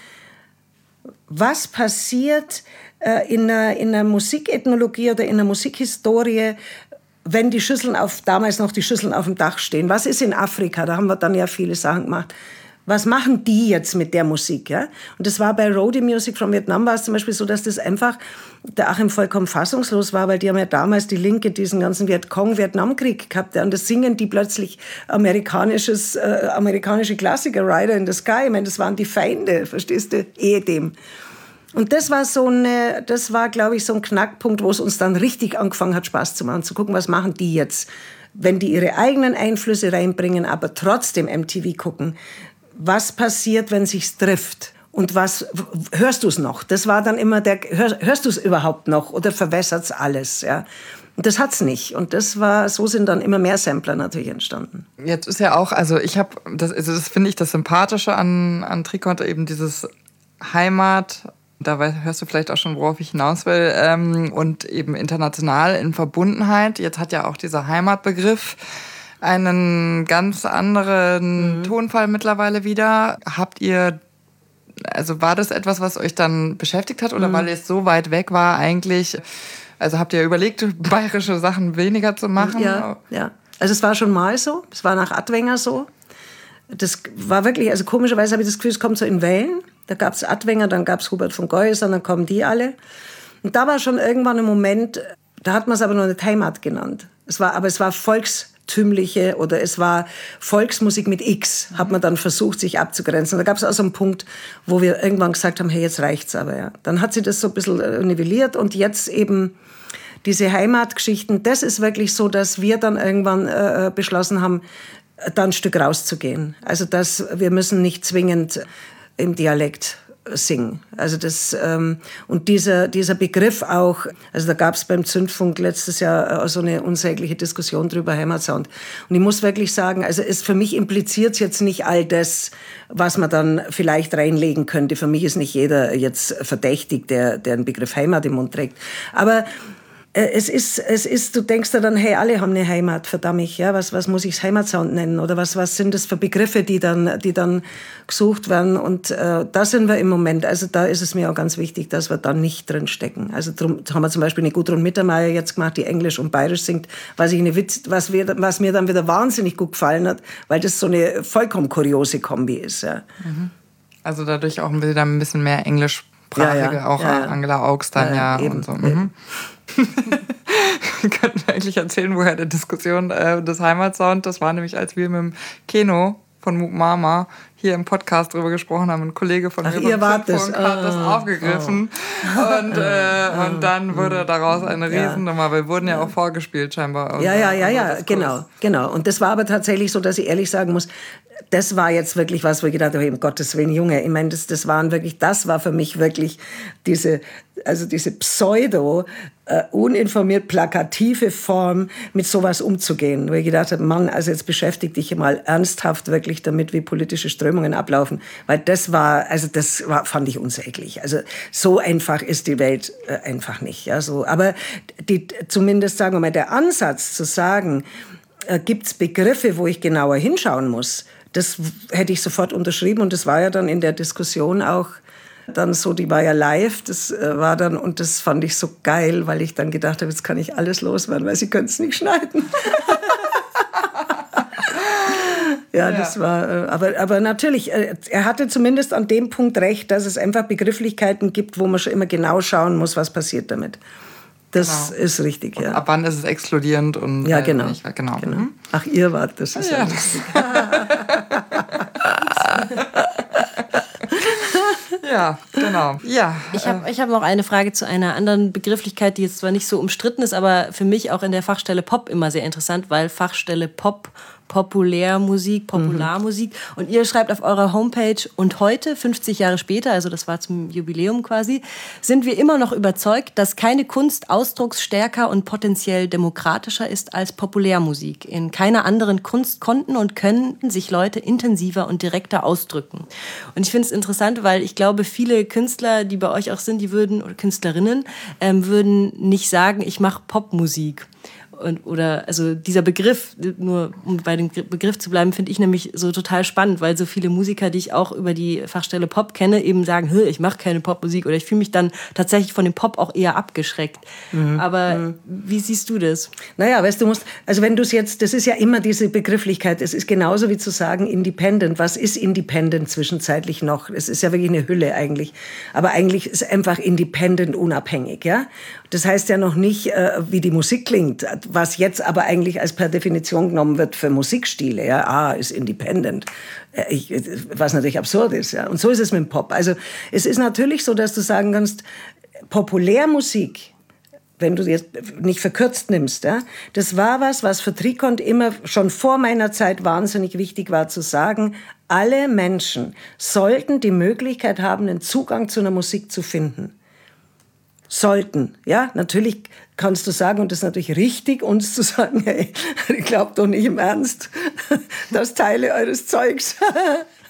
was passiert äh, in einer, in einer Musikethnologie oder in einer Musikhistorie, wenn die Schüsseln auf, damals noch die Schüsseln auf dem Dach stehen. Was ist in Afrika? Da haben wir dann ja viele Sachen gemacht. Was machen die jetzt mit der Musik? Ja? Und das war bei Roadie Music from Vietnam war es zum Beispiel so, dass das einfach der Achim vollkommen fassungslos war, weil die haben ja damals die Linke diesen ganzen Vietcong-Vietnamkrieg gehabt. Ja? Und das singen die plötzlich amerikanisches, äh, amerikanische Klassiker, Rider in the Sky. Ich meine, das waren die Feinde, verstehst du, ehedem. Und das war so eine, das war, glaube ich, so ein Knackpunkt, wo es uns dann richtig angefangen hat, Spaß zu machen, zu gucken, was machen die jetzt, wenn die ihre eigenen Einflüsse reinbringen, aber trotzdem M T V gucken. Was passiert, wenn sich's trifft? Und was, hörst du es noch? Das war dann immer der, hör, hörst du es überhaupt noch? Oder verwässert's alles, ja? Und das hat's nicht. Und das war, so sind dann immer mehr Sampler natürlich entstanden. Jetzt ist ja auch, also ich habe, das, also das finde ich das Sympathische an, an Trikont, eben dieses Heimat, Dabei hörst du vielleicht auch schon, worauf ich hinaus will. Ähm, und eben international in Verbundenheit. Jetzt hat ja auch dieser Heimatbegriff einen ganz anderen mhm. Tonfall mittlerweile wieder. Habt ihr, also war das etwas, was euch dann beschäftigt hat oder mhm. weil es so weit weg war eigentlich? Also habt ihr überlegt, bayerische Sachen weniger zu machen? Ja, ja. Also es war schon mal so. Es war nach Adwenger so. Das war wirklich, also komischerweise habe ich das Gefühl, es kommt so in Wellen. Da gab es Adwenger, dann gab es Hubert von Geusern, dann kommen die alle. Und da war schon irgendwann ein Moment, da hat man es aber noch nicht Heimat genannt. Es war, aber es war volkstümliche oder es war Volksmusik mit X, hat man dann versucht, sich abzugrenzen. Da gab es auch so einen Punkt, wo wir irgendwann gesagt haben, hey, jetzt reicht's aber. Ja. Dann hat sich das so ein bisschen nivelliert und jetzt eben diese Heimatgeschichten, das ist wirklich so, dass wir dann irgendwann äh, beschlossen haben, da ein Stück rauszugehen. Also dass wir müssen nicht zwingend im Dialekt singen. Also das ähm, und dieser dieser Begriff auch, also da gab es beim Zündfunk letztes Jahr so eine unsägliche Diskussion drüber, Heimatsound. Und ich muss wirklich sagen, also es für mich impliziert jetzt nicht all das, was man dann vielleicht reinlegen könnte. Für mich ist nicht jeder jetzt verdächtig, der der den Begriff Heimat im Mund trägt. Aber Es ist, es ist, du denkst dir dann, hey, alle haben eine Heimat, verdammt, ja, was, was muss ich Heimatsound nennen? Oder was, was sind das für Begriffe, die dann, die dann gesucht werden? Und äh, da sind wir im Moment, also da ist es mir auch ganz wichtig, dass wir da nicht drin stecken. Also drum haben wir zum Beispiel eine Gudrun Mittermeier jetzt gemacht, die Englisch und Bayerisch singt, was, ich eine Witz, was, wir, was mir dann wieder wahnsinnig gut gefallen hat, weil das so eine vollkommen kuriose Kombi ist. Ja. Also dadurch auch wieder ein bisschen mehr englischsprachige, ja, ja, auch ja, ja. Angela Augstein, ja, ja, und so. Mhm. Wir könnten eigentlich erzählen, woher die Diskussion äh, des Heimatsound, das war nämlich, als wir mit dem Keno von Mook Mama hier im Podcast drüber gesprochen haben. Ein Kollege von mir beim hat das, das aufgegriffen. Oh. Und, äh, und dann wurde daraus eine Riesennummer. Wir wurden ja auch vorgespielt scheinbar. Ja, ja, ja, ja, genau, genau. Und das war aber tatsächlich so, dass ich ehrlich sagen muss, das war jetzt wirklich was, wo ich gedacht habe, um Gottes Willen, Junge, ich meine, das, das waren wirklich, das war für mich wirklich diese, also diese Pseudo, Uh, uninformiert plakative Form, mit sowas umzugehen. Wo ich gedacht habe, Mann, also jetzt beschäftige dich mal ernsthaft wirklich damit, wie politische Strömungen ablaufen. Weil das war, also das war, fand ich unsäglich. Also so einfach ist die Welt äh, einfach nicht. Ja, so. Aber die, zumindest, sagen wir mal, der Ansatz zu sagen, äh, gibt es Begriffe, wo ich genauer hinschauen muss, das hätte ich sofort unterschrieben. Und das war ja dann in der Diskussion auch dann so, die war ja live, das äh, war dann, und das fand ich so geil, weil ich dann gedacht habe, jetzt kann ich alles loswerden, weil sie können es nicht schneiden. ja, ja, das war, äh, aber, aber natürlich, äh, er hatte zumindest an dem Punkt recht, dass es einfach Begrifflichkeiten gibt, wo man schon immer genau schauen muss, was passiert damit. Das genau. ist richtig, ja. Und ab wann ist es explodierend? Und ja, genau. Nicht, genau. genau. Mhm. Ach, ihr wart, das ist ja, ja lustig. Ja, genau. Ja, ich habe ich hab noch eine Frage zu einer anderen Begrifflichkeit, die jetzt zwar nicht so umstritten ist, aber für mich auch in der Fachstelle Pop immer sehr interessant, weil Fachstelle Pop, Populärmusik, Popularmusik. Mhm. Und ihr schreibt auf eurer Homepage, und heute, fünfzig Jahre später, also das war zum Jubiläum quasi, sind wir immer noch überzeugt, dass keine Kunst ausdrucksstärker und potenziell demokratischer ist als Populärmusik. In keiner anderen Kunst konnten und können sich Leute intensiver und direkter ausdrücken. Und ich finde es interessant, weil ich glaube, viele Künstler, die bei euch auch sind, die würden, oder Künstlerinnen, ähm, würden nicht sagen, ich mache Popmusik. Und, oder, also dieser Begriff, nur um bei dem Begriff zu bleiben, finde ich nämlich so total spannend, weil so viele Musiker, die ich auch über die Fachstelle Pop kenne, eben sagen, ich mache keine Popmusik, oder ich fühle mich dann tatsächlich von dem Pop auch eher abgeschreckt. Mhm. Aber mhm. wie siehst du das? Naja, weißt du, musst, also wenn du es jetzt, das ist ja immer diese Begrifflichkeit, es ist genauso wie zu sagen Independent. Was ist Independent zwischenzeitlich noch? Es ist ja wirklich eine Hülle eigentlich. Aber eigentlich ist einfach Independent unabhängig, ja? Das heißt ja noch nicht, äh, wie die Musik klingt, was jetzt aber eigentlich als per Definition genommen wird für Musikstile. Ja, ah, ist independent. Ich, was natürlich absurd ist. Ja. Und so ist es mit dem Pop. Also es ist natürlich so, dass du sagen kannst, Populärmusik, wenn du jetzt nicht verkürzt nimmst, ja, das war was, was für Trikont immer schon vor meiner Zeit wahnsinnig wichtig war zu sagen, alle Menschen sollten die Möglichkeit haben, einen Zugang zu einer Musik zu finden. Sollten, ja, natürlich kannst du sagen, und das ist natürlich richtig, uns zu sagen, hey, glaubt doch nicht im Ernst, dass Teile eures Zeugs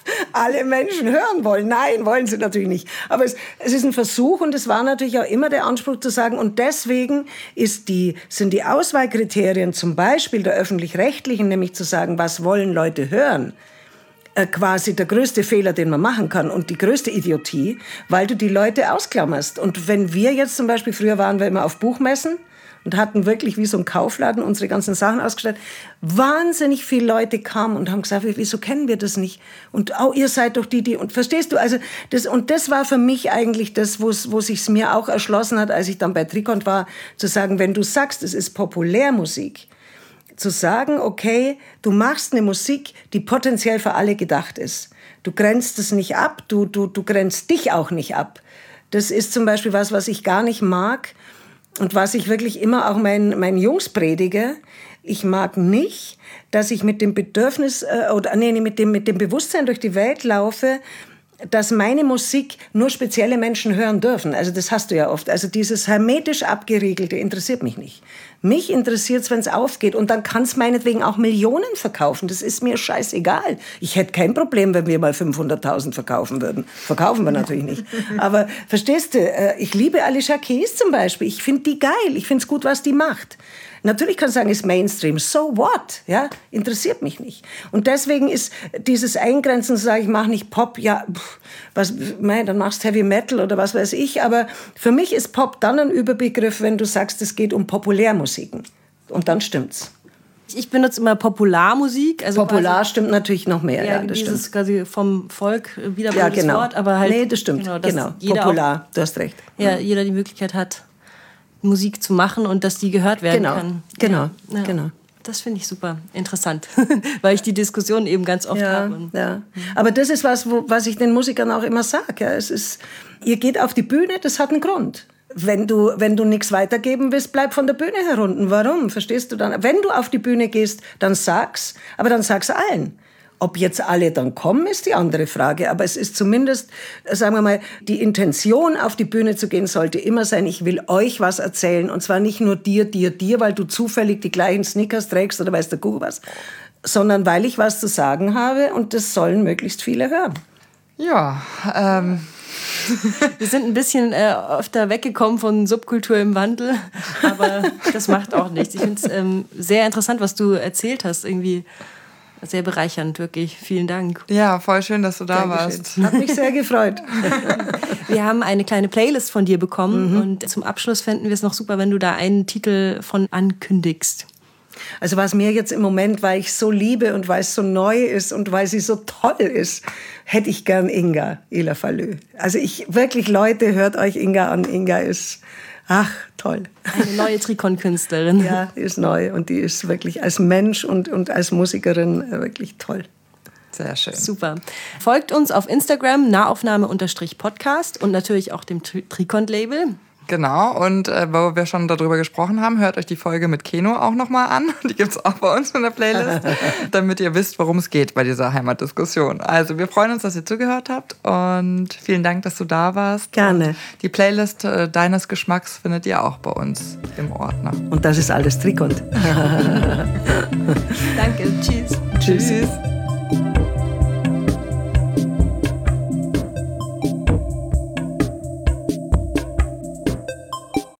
alle Menschen hören wollen. Nein, wollen sie natürlich nicht. Aber es, es ist ein Versuch und es war natürlich auch immer der Anspruch zu sagen, und deswegen ist die, sind die Auswahlkriterien zum Beispiel der Öffentlich-Rechtlichen, nämlich zu sagen, was wollen Leute hören, äh, quasi der größte Fehler, den man machen kann und die größte Idiotie, weil du die Leute ausklammerst. Und wenn wir jetzt zum Beispiel, früher waren wir immer auf Buchmessen, und hatten wirklich wie so ein Kaufladen unsere ganzen Sachen ausgestellt. Wahnsinnig viele Leute kamen und haben gesagt, wieso kennen wir das nicht? Und oh, ihr seid doch die, die... Und verstehst du, also das, und das war für mich eigentlich das, wo sich's mir auch erschlossen hat, als ich dann bei Trikont war, zu sagen, wenn du sagst, es ist Populärmusik, zu sagen, okay, du machst eine Musik, die potenziell für alle gedacht ist. Du grenzt es nicht ab, du, du, du grenzt dich auch nicht ab. Das ist zum Beispiel was, was ich gar nicht mag, und was ich wirklich immer auch meinen, meinen Jungs predige, ich mag nicht, dass ich mit dem Bedürfnis, äh, oder nee, mit dem, mit dem Bewusstsein durch die Welt laufe, dass meine Musik nur spezielle Menschen hören dürfen. Also das hast du ja oft. Also dieses hermetisch abgeriegelte interessiert mich nicht. Mich interessiert es, wenn es aufgeht. Und dann kann es meinetwegen auch Millionen verkaufen. Das ist mir scheißegal. Ich hätte kein Problem, wenn wir mal fünfhunderttausend verkaufen würden. Verkaufen wir natürlich nicht. Aber verstehst du, ich liebe Alicia Keys zum Beispiel. Ich finde die geil. Ich finde es gut, was die macht. Natürlich kann ich sagen, ist Mainstream. So what? Ja, interessiert mich nicht. Und deswegen ist dieses Eingrenzen, zu sagen, ich mache nicht Pop, ja, pff, was, mein, dann machst du Heavy Metal oder was weiß ich. Aber für mich ist Pop dann ein Überbegriff, wenn du sagst, es geht um Populärmusiken. Und dann stimmt's. Ich benutze immer Popularmusik. Also Popular quasi, stimmt natürlich noch mehr. Ja, ja, das dieses stimmt. quasi vom Volk wiederholtes ja, genau. Wort. Aber halt, nee, das stimmt. Genau, genau. Popular, auch, du hast recht. Ja, jeder die Möglichkeit hat, Musik zu machen und dass die gehört werden genau. kann. Genau, ja. genau. Das finde ich super interessant, weil ich die Diskussion eben ganz oft ja, habe. Ja. Aber das ist was, wo, was ich den Musikern auch immer sage. Ja. Es ist, ihr geht auf die Bühne, das hat einen Grund. Wenn du, wenn du nichts weitergeben willst, bleib von der Bühne herunten. Warum? Verstehst du dann? Wenn du auf die Bühne gehst, dann sag's, aber dann sag's allen. Ob jetzt alle dann kommen, ist die andere Frage. Aber es ist zumindest, sagen wir mal, die Intention, auf die Bühne zu gehen, sollte immer sein, ich will euch was erzählen. Und zwar nicht nur dir, dir, dir, weil du zufällig die gleichen Sneakers trägst oder weiß der Kuckuck was, sondern weil ich was zu sagen habe und das sollen möglichst viele hören. Ja, ähm... Wir sind ein bisschen äh, öfter weggekommen von Subkultur im Wandel, aber das macht auch nichts. Ich finde es ähm, sehr interessant, was du erzählt hast, irgendwie sehr bereichernd, wirklich. Vielen Dank. Ja, voll schön, dass du da Dankeschön. warst. Hat mich sehr gefreut. Wir haben eine kleine Playlist von dir bekommen mhm. und zum Abschluss fänden wir es noch super, wenn du da einen Titel von ankündigst. Also was mir jetzt im Moment, weil ich so liebe und weil es so neu ist und weil sie so toll ist, hätte ich gern Inga Ilafalö. Also ich, wirklich Leute, hört euch Inga an. Inga ist, ach, toll. Eine neue Trikont-Künstlerin. Ja, die ist neu und die ist wirklich als Mensch und, und als Musikerin wirklich toll. Sehr schön. Super. Folgt uns auf Instagram, Nahaufnahme-Podcast und natürlich auch dem Trikont-Label. Genau, und äh, wo wir schon darüber gesprochen haben, hört euch die Folge mit Keno auch nochmal an. Die gibt's auch bei uns in der Playlist, damit ihr wisst, worum es geht bei dieser Heimatdiskussion. Also wir freuen uns, dass ihr zugehört habt und vielen Dank, dass du da warst. Gerne. Und die Playlist äh, deines Geschmacks findet ihr auch bei uns im Ordner. Und das ist alles Trikont. Danke, tschüss. Tschüss.